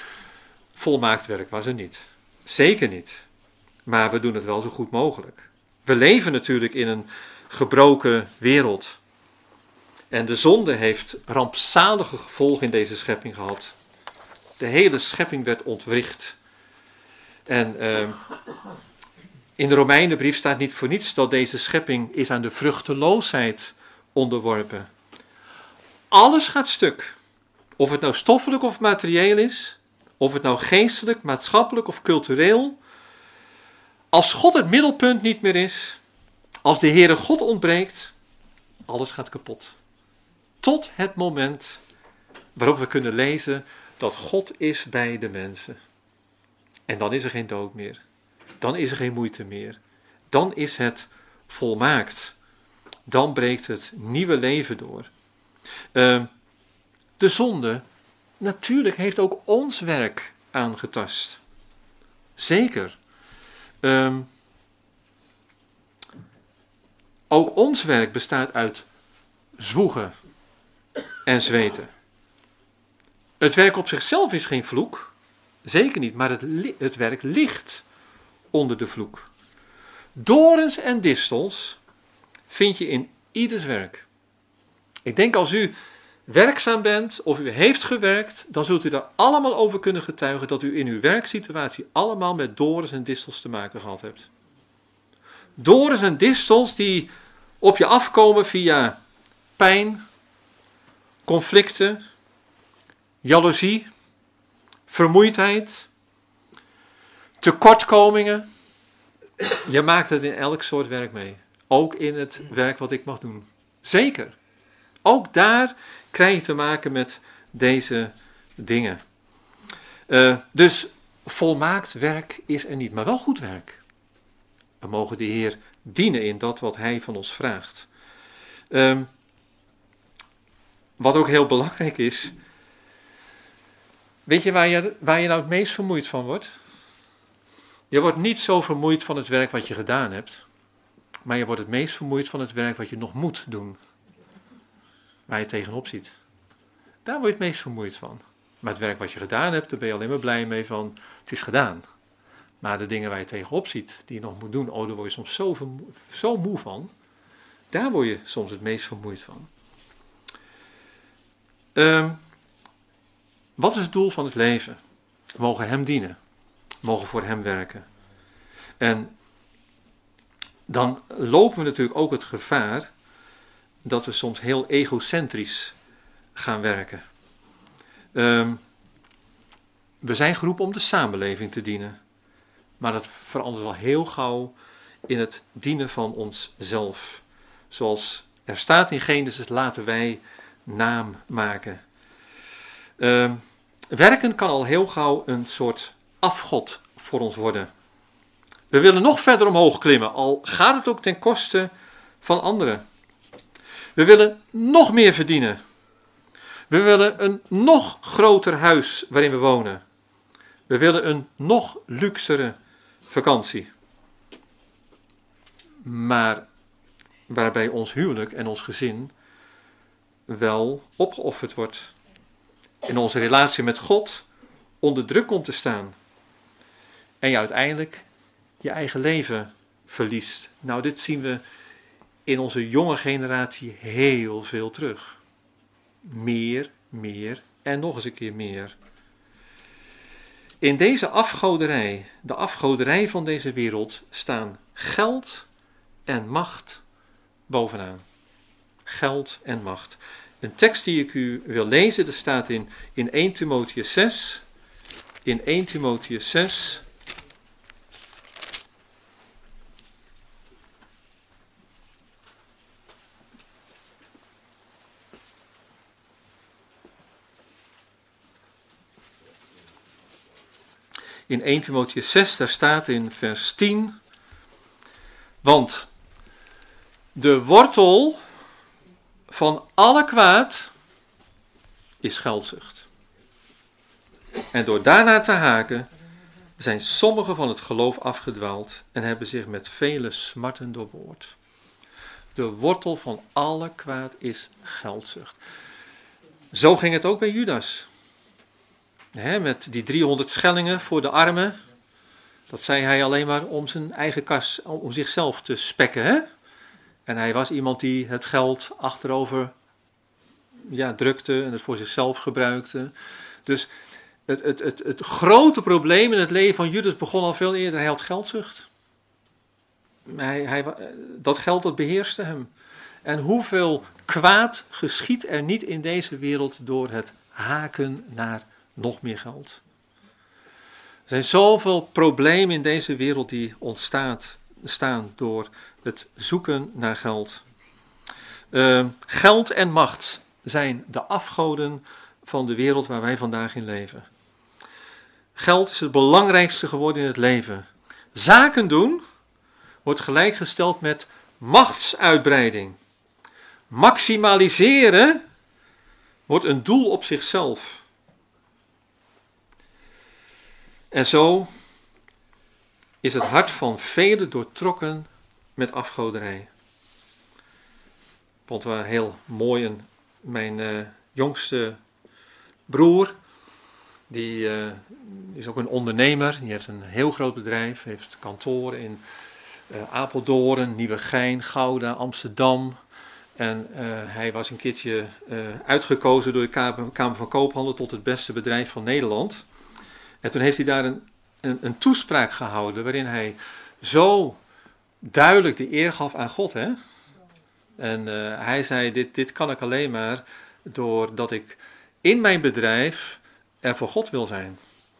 volmaakt werk was er niet. Zeker niet. Maar we doen het wel zo goed mogelijk. We leven natuurlijk in een gebroken wereld. En de zonde heeft rampzalige gevolgen in deze schepping gehad. De hele schepping werd ontwricht. En uh, in de Romeinenbrief staat niet voor niets dat deze schepping is aan de vruchteloosheid onderworpen. Alles gaat stuk. Of het nou stoffelijk of materieel is. Of het nou geestelijk, maatschappelijk of cultureel. Als God het middelpunt niet meer is. Als de Heere God ontbreekt. Alles gaat kapot. Tot het moment waarop we kunnen lezen dat God is bij de mensen. En dan is er geen dood meer. Dan is er geen moeite meer. Dan is het volmaakt. Dan breekt het nieuwe leven door. Uh, de zonde, natuurlijk, heeft ook ons werk aangetast. Zeker. Uh, ook ons werk bestaat uit zwoegen en zweten. Het werk op zichzelf is geen vloek. Zeker niet, maar het, het werk ligt onder de vloek. Dorens en distels vind je in ieders werk. Ik denk als u werkzaam bent of u heeft gewerkt, dan zult u daar allemaal over kunnen getuigen dat u in uw werksituatie allemaal met dorens en distels te maken gehad hebt. Dorens en distels die op je afkomen via pijn, conflicten, jaloezie, vermoeidheid, tekortkomingen, Je maakt het in elk soort werk mee. Ook in het werk wat ik mag doen. Zeker. Ook daar krijg je te maken met deze dingen. Uh, dus volmaakt werk is er niet, maar wel goed werk. We mogen de Heer dienen in dat wat Hij van ons vraagt. Um, wat ook heel belangrijk is. Weet je waar, je waar je nou het meest vermoeid van wordt? Je wordt niet zo vermoeid van het werk wat je gedaan hebt. Maar je wordt het meest vermoeid van het werk wat je nog moet doen. Waar je tegenop ziet. Daar word je het meest vermoeid van. Maar het werk wat je gedaan hebt, daar ben je alleen maar blij mee van, het is gedaan. Maar de dingen waar je tegenop ziet, die je nog moet doen, oh, daar word je soms zo, vermo- zo moe van. Daar word je soms het meest vermoeid van. Um, wat is het doel van het leven? We mogen Hem dienen. We mogen voor Hem werken. En dan lopen we natuurlijk ook het gevaar dat we soms heel egocentrisch gaan werken. Um, we zijn geroepen om de samenleving te dienen. Maar dat verandert al heel gauw in het dienen van onszelf. Zoals er staat in Genesis, laten wij naam maken. Um, werken kan al heel gauw een soort afgod voor ons worden. We willen nog verder omhoog klimmen, al gaat het ook ten koste van anderen. We willen nog meer verdienen. We willen een nog groter huis waarin we wonen. We willen een nog luxere vakantie. Maar waarbij ons huwelijk en ons gezin wel opgeofferd wordt. In onze relatie met God onder druk komt te staan. En je uiteindelijk je eigen leven verliest. Nou, dit zien we in onze jonge generatie heel veel terug. Meer, meer en nog eens een keer meer. In deze afgoderij, de afgoderij van deze wereld, staan geld en macht bovenaan. Geld en macht. Een tekst die ik u wil lezen, dat staat in, in eerste Timotheüs zes. In eerste Timotheüs zes. In eerste Timotheüs zes, daar staat in vers tien. Want de wortel van alle kwaad is geldzucht. En door daarna te haken zijn sommigen van het geloof afgedwaald en hebben zich met vele smarten doorboord. De wortel van alle kwaad is geldzucht. Zo ging het ook bij Judas. He, met die driehonderd schellingen voor de armen. Dat zei hij alleen maar om zijn eigen kas, om zichzelf te spekken. Hè? En hij was iemand die het geld achterover ja, drukte en het voor zichzelf gebruikte. Dus het, het, het, het grote probleem in het leven van Judas begon al veel eerder. Hij had geldzucht. Hij, hij, dat geld dat beheerste hem. En hoeveel kwaad geschiet er niet in deze wereld door het haken naar nog meer geld. Er zijn zoveel problemen in deze wereld die ontstaat, staan door het zoeken naar geld. Uh, geld en macht zijn de afgoden van de wereld waar wij vandaag in leven. Geld is het belangrijkste geworden in het leven. Zaken doen wordt gelijkgesteld met machtsuitbreiding. Maximaliseren wordt een doel op zichzelf. En zo is het hart van velen doortrokken met afgoderij. Ik vond het wel heel mooi. En mijn uh, jongste broer, die uh, is ook een ondernemer. Die heeft een heel groot bedrijf, heeft kantoren in uh, Apeldoorn, Nieuwegein, Gouda, Amsterdam. En uh, hij was een keertje uh, uitgekozen door de Kamer van Koophandel tot het beste bedrijf van Nederland. En toen heeft hij daar een, een, een toespraak gehouden waarin hij zo duidelijk de eer gaf aan God. Hè? En uh, hij zei, dit, dit kan ik alleen maar doordat ik in mijn bedrijf er voor God wil zijn.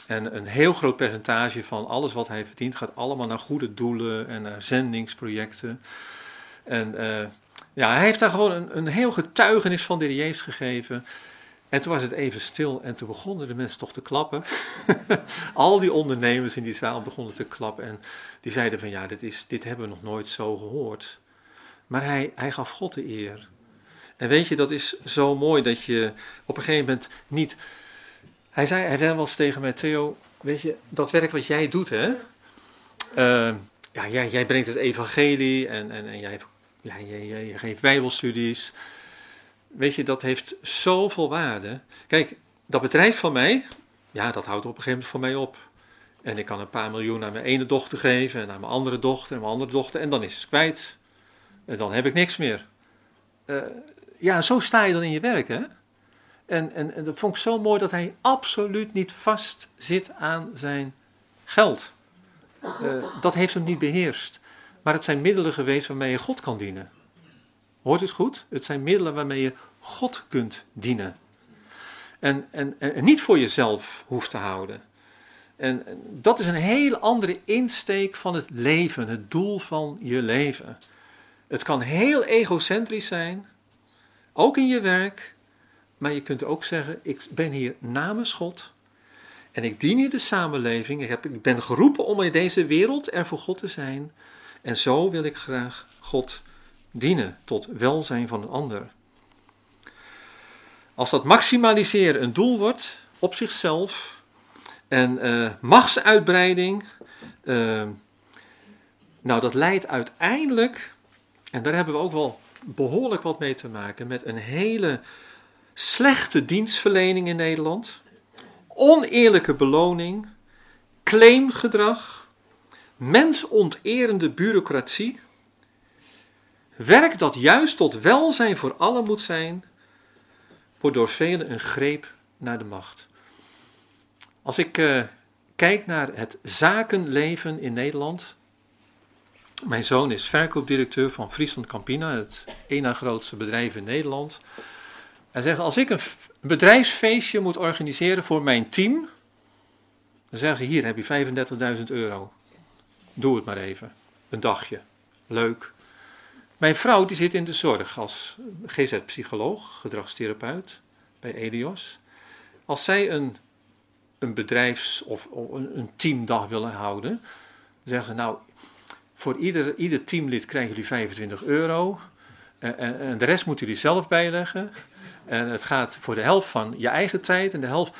En een heel groot percentage van alles wat hij verdient gaat allemaal naar goede doelen en naar zendingsprojecten. En uh, ja, hij heeft daar gewoon een, een heel getuigenis van de Heer Jezus gegeven. En toen was het even stil en toen begonnen de mensen toch te klappen. Al die ondernemers in die zaal begonnen te klappen en die zeiden van ja, dit, is, dit hebben we nog nooit zo gehoord. Maar hij, hij gaf God de eer. En weet je, dat is zo mooi dat je op een gegeven moment niet... Hij zei, hij zei wel eens tegen mij, Theo, weet je, dat werk wat jij doet, hè? Uh, ja, jij, jij brengt het evangelie en, en, en jij, ja, jij, jij, jij geeft bijbelstudies. Weet je, dat heeft zoveel waarde. Kijk, dat bedrijf van mij, ja, dat houdt op een gegeven moment voor mij op. En ik kan een paar miljoen aan mijn ene dochter geven en aan mijn andere dochter en mijn andere dochter. En dan is het kwijt. En dan heb ik niks meer. Uh, ja, zo sta je dan in je werk, hè? En, en, en dat vond ik zo mooi dat hij absoluut niet vast zit aan zijn geld. Uh, dat heeft hem niet beheerst. Maar het zijn middelen geweest waarmee je God kan dienen. Hoort het goed? Het zijn middelen waarmee je God kunt dienen. En, en, en niet voor jezelf hoeft te houden. En, en dat is een heel andere insteek van het leven, het doel van je leven. Het kan heel egocentrisch zijn, ook in je werk. Maar je kunt ook zeggen, ik ben hier namens God. En ik dien hier de samenleving. Ik, heb, ik ben geroepen om in deze wereld er voor God te zijn. En zo wil ik graag God dienen, tot welzijn van een ander. Als dat maximaliseren een doel wordt, op zichzelf, en uh, machtsuitbreiding, uh, nou dat leidt uiteindelijk, en daar hebben we ook wel behoorlijk wat mee te maken, met een hele slechte dienstverlening in Nederland, oneerlijke beloning, claimgedrag, mensonterende bureaucratie, werk dat juist tot welzijn voor allen moet zijn, wordt door velen een greep naar de macht. Als ik uh, kijk naar het zakenleven in Nederland. Mijn zoon is verkoopdirecteur van Friesland Campina, het één na grootste bedrijf in Nederland. Hij zegt, als ik een bedrijfsfeestje moet organiseren voor mijn team, dan zeggen ze, hier heb je vijfendertigduizend euro. Doe het maar even. Een dagje. Leuk. Mijn vrouw die zit in de zorg als G Z-psycholoog, gedragstherapeut bij Elios. Als zij een, een bedrijfs- of een teamdag willen houden, dan zeggen ze, nou, voor ieder, ieder teamlid krijgen jullie vijfentwintig euro. En, en, en de rest moeten jullie zelf bijleggen. En het gaat voor de helft van je eigen tijd en de helft...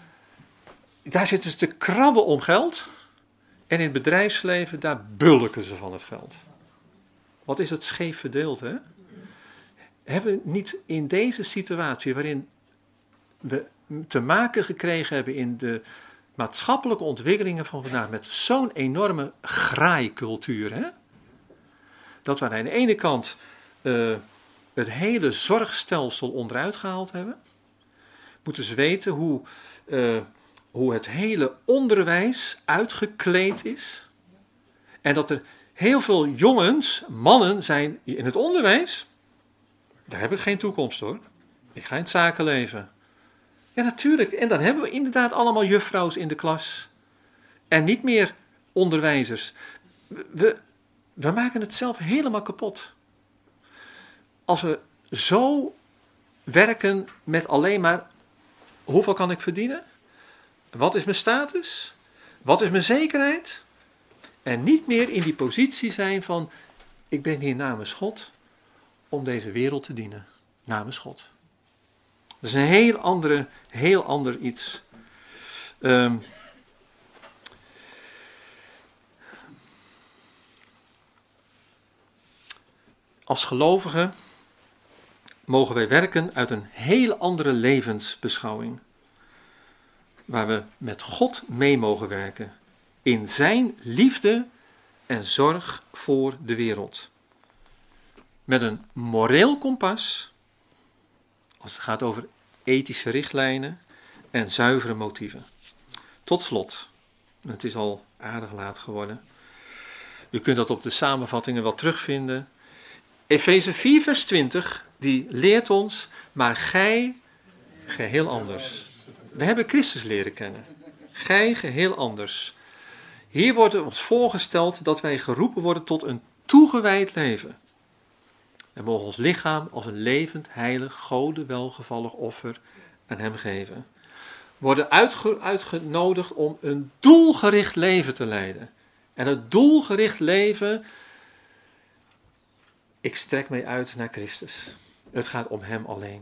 Daar zitten ze te krabben om geld. En in het bedrijfsleven, daar bulken ze van het geld. Wat is het scheef verdeeld, hè? Hebben we niet in deze situatie, waarin we te maken gekregen hebben in de maatschappelijke ontwikkelingen van vandaag, met zo'n enorme graaikultuur, hè? Dat we aan de ene kant uh, het hele zorgstelsel onderuit gehaald hebben. Moeten ze weten hoe, uh, hoe het hele onderwijs uitgekleed is. En dat er heel veel jongens, mannen zijn in het onderwijs. Daar heb ik geen toekomst hoor. Ik ga in het zakenleven. Ja, natuurlijk. En dan hebben we inderdaad allemaal juffrouws in de klas. En niet meer onderwijzers. We, we maken het zelf helemaal kapot. Als we zo werken met alleen maar, hoeveel kan ik verdienen? Wat is mijn status? Wat is mijn zekerheid? En niet meer in die positie zijn van, ik ben hier namens God om deze wereld te dienen. Namens God. Dat is een heel andere, heel ander iets. Um, als gelovigen mogen wij werken uit een heel andere levensbeschouwing. Waar we met God mee mogen werken. In zijn liefde en zorg voor de wereld. Met een moreel kompas, als het gaat over ethische richtlijnen en zuivere motieven. Tot slot, het is al aardig laat geworden. U kunt dat op de samenvattingen wel terugvinden. Efeze vier vers twintig, die leert ons, maar gij geheel anders. We hebben Christus leren kennen. gij geheel anders. Hier wordt ons voorgesteld dat wij geroepen worden tot een toegewijd leven. En mogen ons lichaam als een levend, heilig, Gode welgevallig offer aan hem geven. Worden uitge- uitgenodigd om een doelgericht leven te leiden. En het doelgericht leven, ik strek mij uit naar Christus. Het gaat om hem alleen.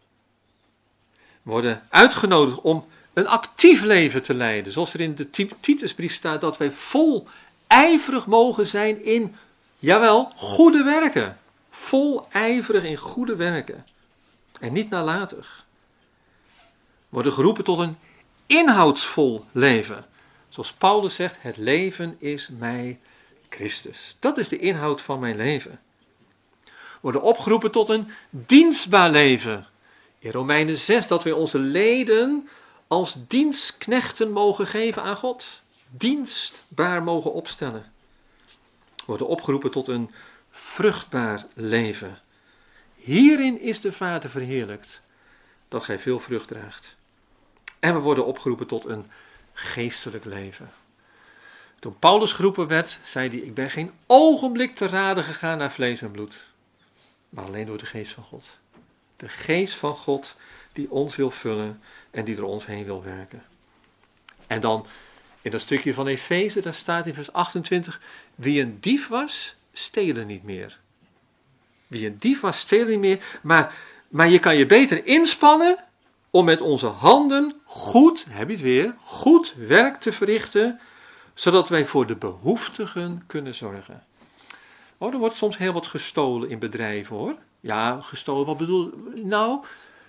Worden uitgenodigd om een actief leven te leiden. Zoals er in de Titusbrief staat dat wij vol ijverig mogen zijn in, jawel, goede werken. Vol ijverig in goede werken. En niet nalatig. Worden geroepen tot een inhoudsvol leven. Zoals Paulus zegt, het leven is mij Christus. Dat is de inhoud van mijn leven. Worden opgeroepen tot een dienstbaar leven. In Romeinen zes dat wij onze leden als dienstknechten mogen geven aan God. Dienstbaar mogen opstellen. Worden opgeroepen tot een vruchtbaar leven. Hierin is de Vader verheerlijkt, dat gij veel vrucht draagt. En we worden opgeroepen tot een geestelijk leven. Toen Paulus geroepen werd, zei hij, ik ben geen ogenblik te raden gegaan naar vlees en bloed. Maar alleen door de geest van God. De geest van God die ons wil vullen en die door ons heen wil werken. En dan in dat stukje van Efeze, daar staat in vers achtentwintig, wie een dief was, stelen niet meer. Wie een dief was, stelen niet meer. Maar, maar je kan je beter inspannen om met onze handen goed, heb je het weer, goed werk te verrichten, zodat wij voor de behoeftigen kunnen zorgen. Oh, er wordt soms heel wat gestolen in bedrijven, hoor. Ja, gestolen, wat bedoel je? Nou,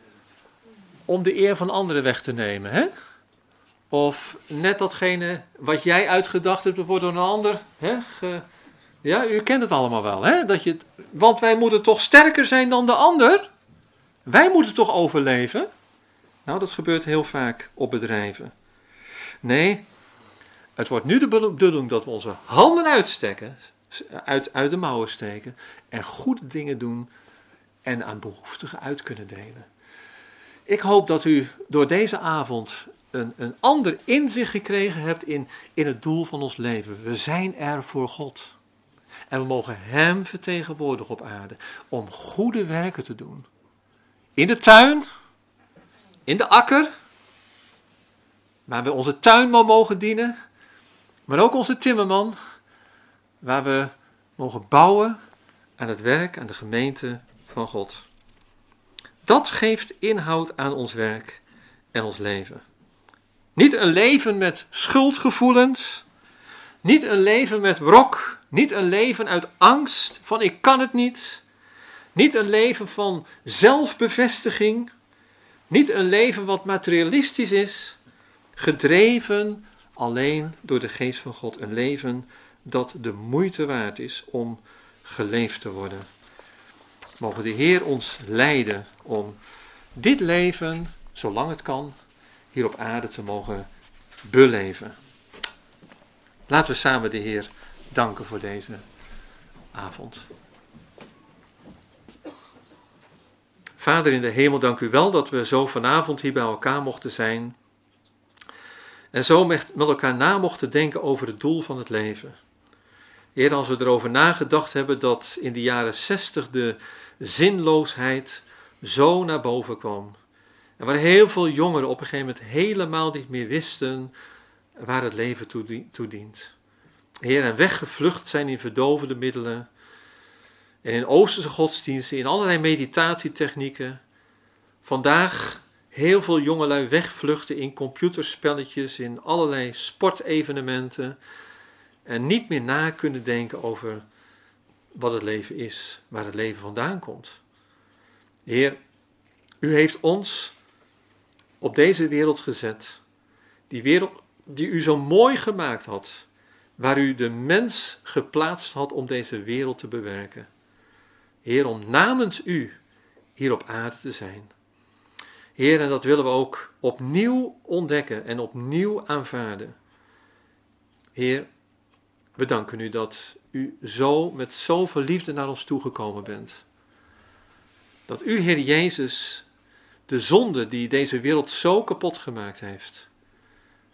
om de eer van anderen weg te nemen, hè? Of net datgene wat jij uitgedacht hebt, wordt door een ander, hè? Ge, ja, u kent het allemaal wel, hè? Dat je het, want wij moeten toch sterker zijn dan de ander? Wij moeten toch overleven? Nou, dat gebeurt heel vaak op bedrijven. Nee, het wordt nu de bedoeling dat we onze handen uitsteken, uit, uit de mouwen steken en goede dingen doen en aan behoeftigen uit kunnen delen. Ik hoop dat u door deze avond een, een ander inzicht gekregen hebt in, in het doel van ons leven. We zijn er voor God. En we mogen hem vertegenwoordigen op aarde om goede werken te doen. In de tuin, in de akker, waar we onze tuinman mogen dienen, maar ook onze timmerman, waar we mogen bouwen aan het werk, aan de gemeente van God. Dat geeft inhoud aan ons werk en ons leven. Niet een leven met schuldgevoelens, niet een leven met wrok, niet een leven uit angst van ik kan het niet, niet een leven van zelfbevestiging, niet een leven wat materialistisch is, gedreven alleen door de geest van God. Een leven dat de moeite waard is om geleefd te worden. Mogen de Heer ons leiden om dit leven, zolang het kan, hier op aarde te mogen beleven. Laten we samen de Heer danken voor deze avond. Vader in de hemel, dank u wel dat we zo vanavond hier bij elkaar mochten zijn. En zo met elkaar na mochten denken over het doel van het leven. Heer, als we erover nagedacht hebben dat in de jaren zestig de zinloosheid zo naar boven kwam. En waar heel veel jongeren op een gegeven moment helemaal niet meer wisten waar het leven toe dient. Heer, en weggevlucht zijn in verdovende middelen. En in Oosterse godsdiensten, in allerlei meditatietechnieken. Vandaag heel veel jongelui wegvluchten in computerspelletjes, in allerlei sportevenementen. En niet meer na kunnen denken over wat het leven is, waar het leven vandaan komt. Heer, u heeft ons op deze wereld gezet. Die wereld die u zo mooi gemaakt had. Waar u de mens geplaatst had om deze wereld te bewerken. Heer, om namens u hier op aarde te zijn. Heer, en dat willen we ook opnieuw ontdekken en opnieuw aanvaarden. Heer, we danken u dat u zo met zoveel liefde naar ons toegekomen bent. Dat u, Heer Jezus, de zonde die deze wereld zo kapot gemaakt heeft,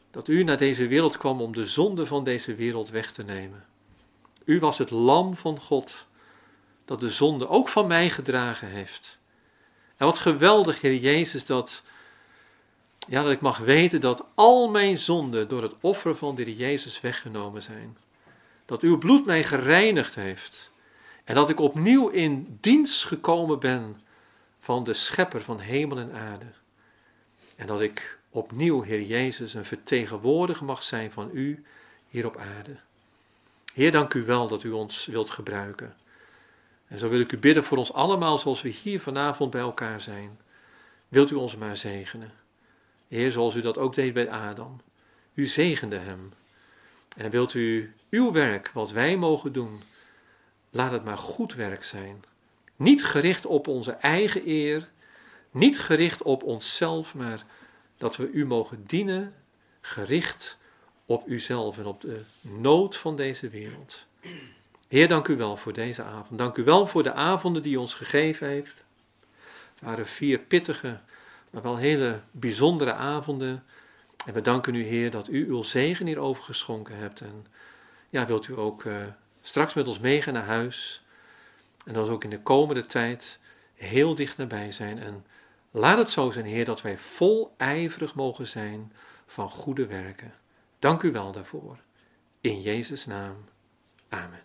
Dat u naar deze wereld kwam om de zonde van deze wereld weg te nemen. U was het lam van God, dat de zonde ook van mij gedragen heeft. En wat geweldig, Heer Jezus, dat, ja, dat ik mag weten dat al mijn zonden door het offer van de Heer Jezus weggenomen zijn. Dat uw bloed mij gereinigd heeft. En dat ik opnieuw in dienst gekomen ben van de schepper van hemel en aarde. En dat ik opnieuw, Heer Jezus, een vertegenwoordiger mag zijn van u hier op aarde. Heer, dank u wel dat u ons wilt gebruiken. En zo wil ik u bidden voor ons allemaal zoals we hier vanavond bij elkaar zijn. Wilt u ons maar zegenen. Heer, zoals u dat ook deed bij Adam. U zegende hem. En wilt u uw werk, wat wij mogen doen, laat het maar goed werk zijn. Niet gericht op onze eigen eer, niet gericht op onszelf, maar dat we u mogen dienen, gericht op uzelf en op de nood van deze wereld. Heer, dank u wel voor deze avond. Dank u wel voor de avonden die u ons gegeven heeft. Het waren vier pittige, maar wel hele bijzondere avonden. En we danken u, Heer, dat u uw zegen hierover geschonken hebt. En ja, wilt u ook uh, straks met ons meegaan naar huis. En dat we ook in de komende tijd heel dicht nabij zijn. En laat het zo zijn, Heer, dat wij vol ijverig mogen zijn van goede werken. Dank u wel daarvoor. In Jezus' naam. Amen.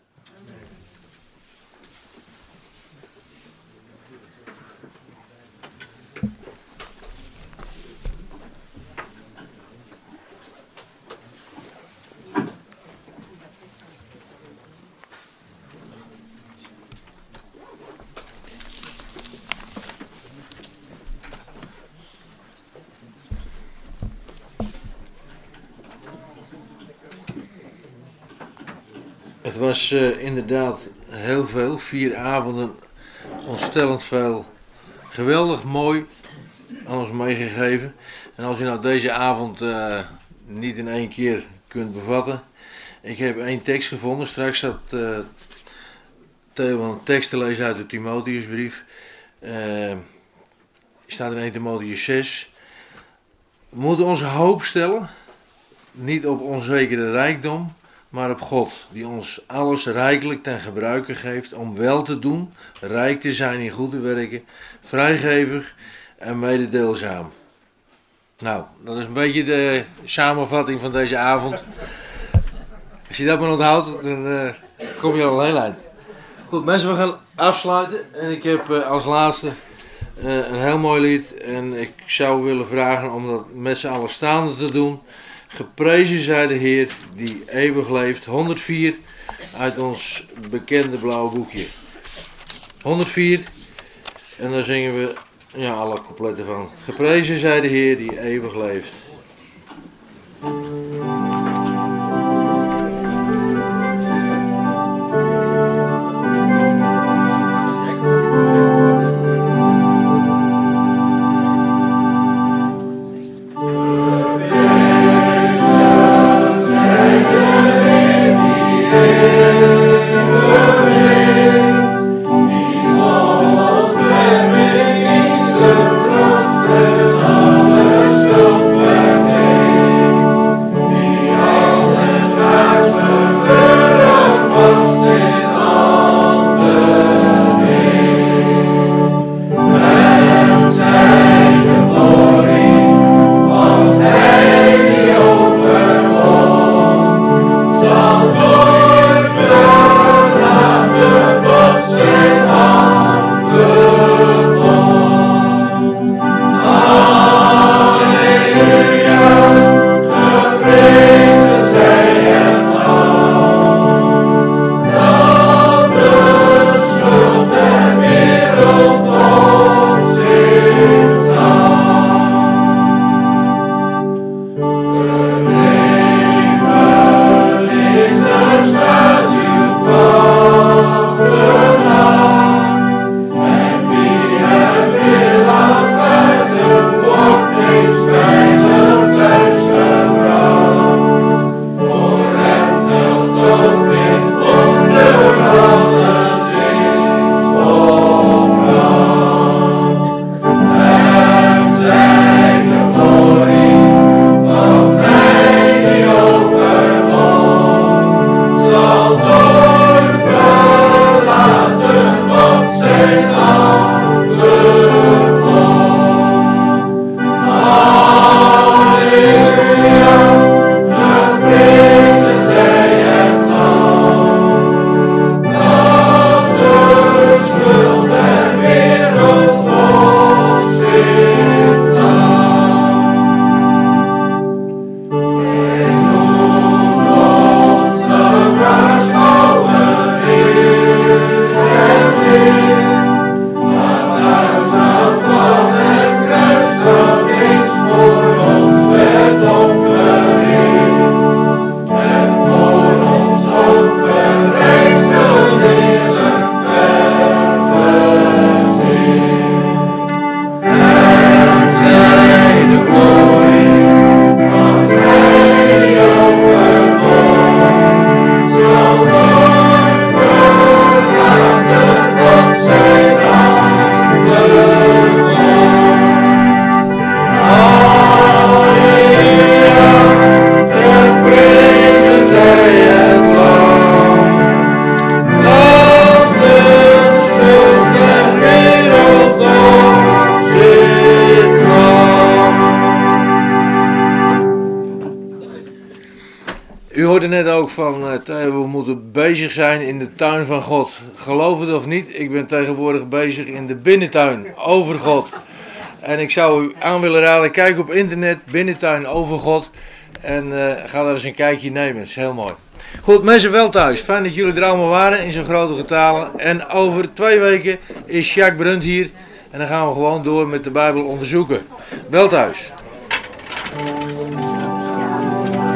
Het was uh, inderdaad heel veel, vier avonden, ontstellend veel, geweldig mooi aan ons meegegeven. En als u nou deze avond uh, niet in één keer kunt bevatten, ik heb één tekst gevonden, straks zat uh, Theo een tekst te lezen uit de Timotheusbrief, uh, staat in één Timotheus zes. We moeten onze hoop stellen, niet op onzekere rijkdom, maar op God, die ons alles rijkelijk ten gebruike geeft om wel te doen, rijk te zijn in goede werken, vrijgevig en mededeelzaam. Nou, dat is een beetje de samenvatting van deze avond. Als je dat maar onthoudt, dan uh, kom je al een heel eind. Goed, mensen, we gaan afsluiten. En ik heb uh, als laatste uh, een heel mooi lied. En ik zou willen vragen om dat met z'n allen staande te doen. Geprezen zij de Heer die eeuwig leeft. honderdvier uit ons bekende blauwe boekje. honderdvier. En dan zingen we ja, alle coupletten van. Geprezen zij de Heer die eeuwig leeft. Alles hoorde net ook van, uh, Theo, we moeten bezig zijn in de tuin van God. Geloof het of niet, ik ben tegenwoordig bezig in de binnentuin over God. En ik zou u aan willen raden, kijk op internet, binnentuin over God. En uh, ga daar eens een kijkje nemen, dat is heel mooi. Goed, mensen wel thuis. Fijn dat jullie er allemaal waren in zo'n grote getalen. En over twee weken is Jacques Brunt hier. En dan gaan we gewoon door met de Bijbel onderzoeken. Wel thuis.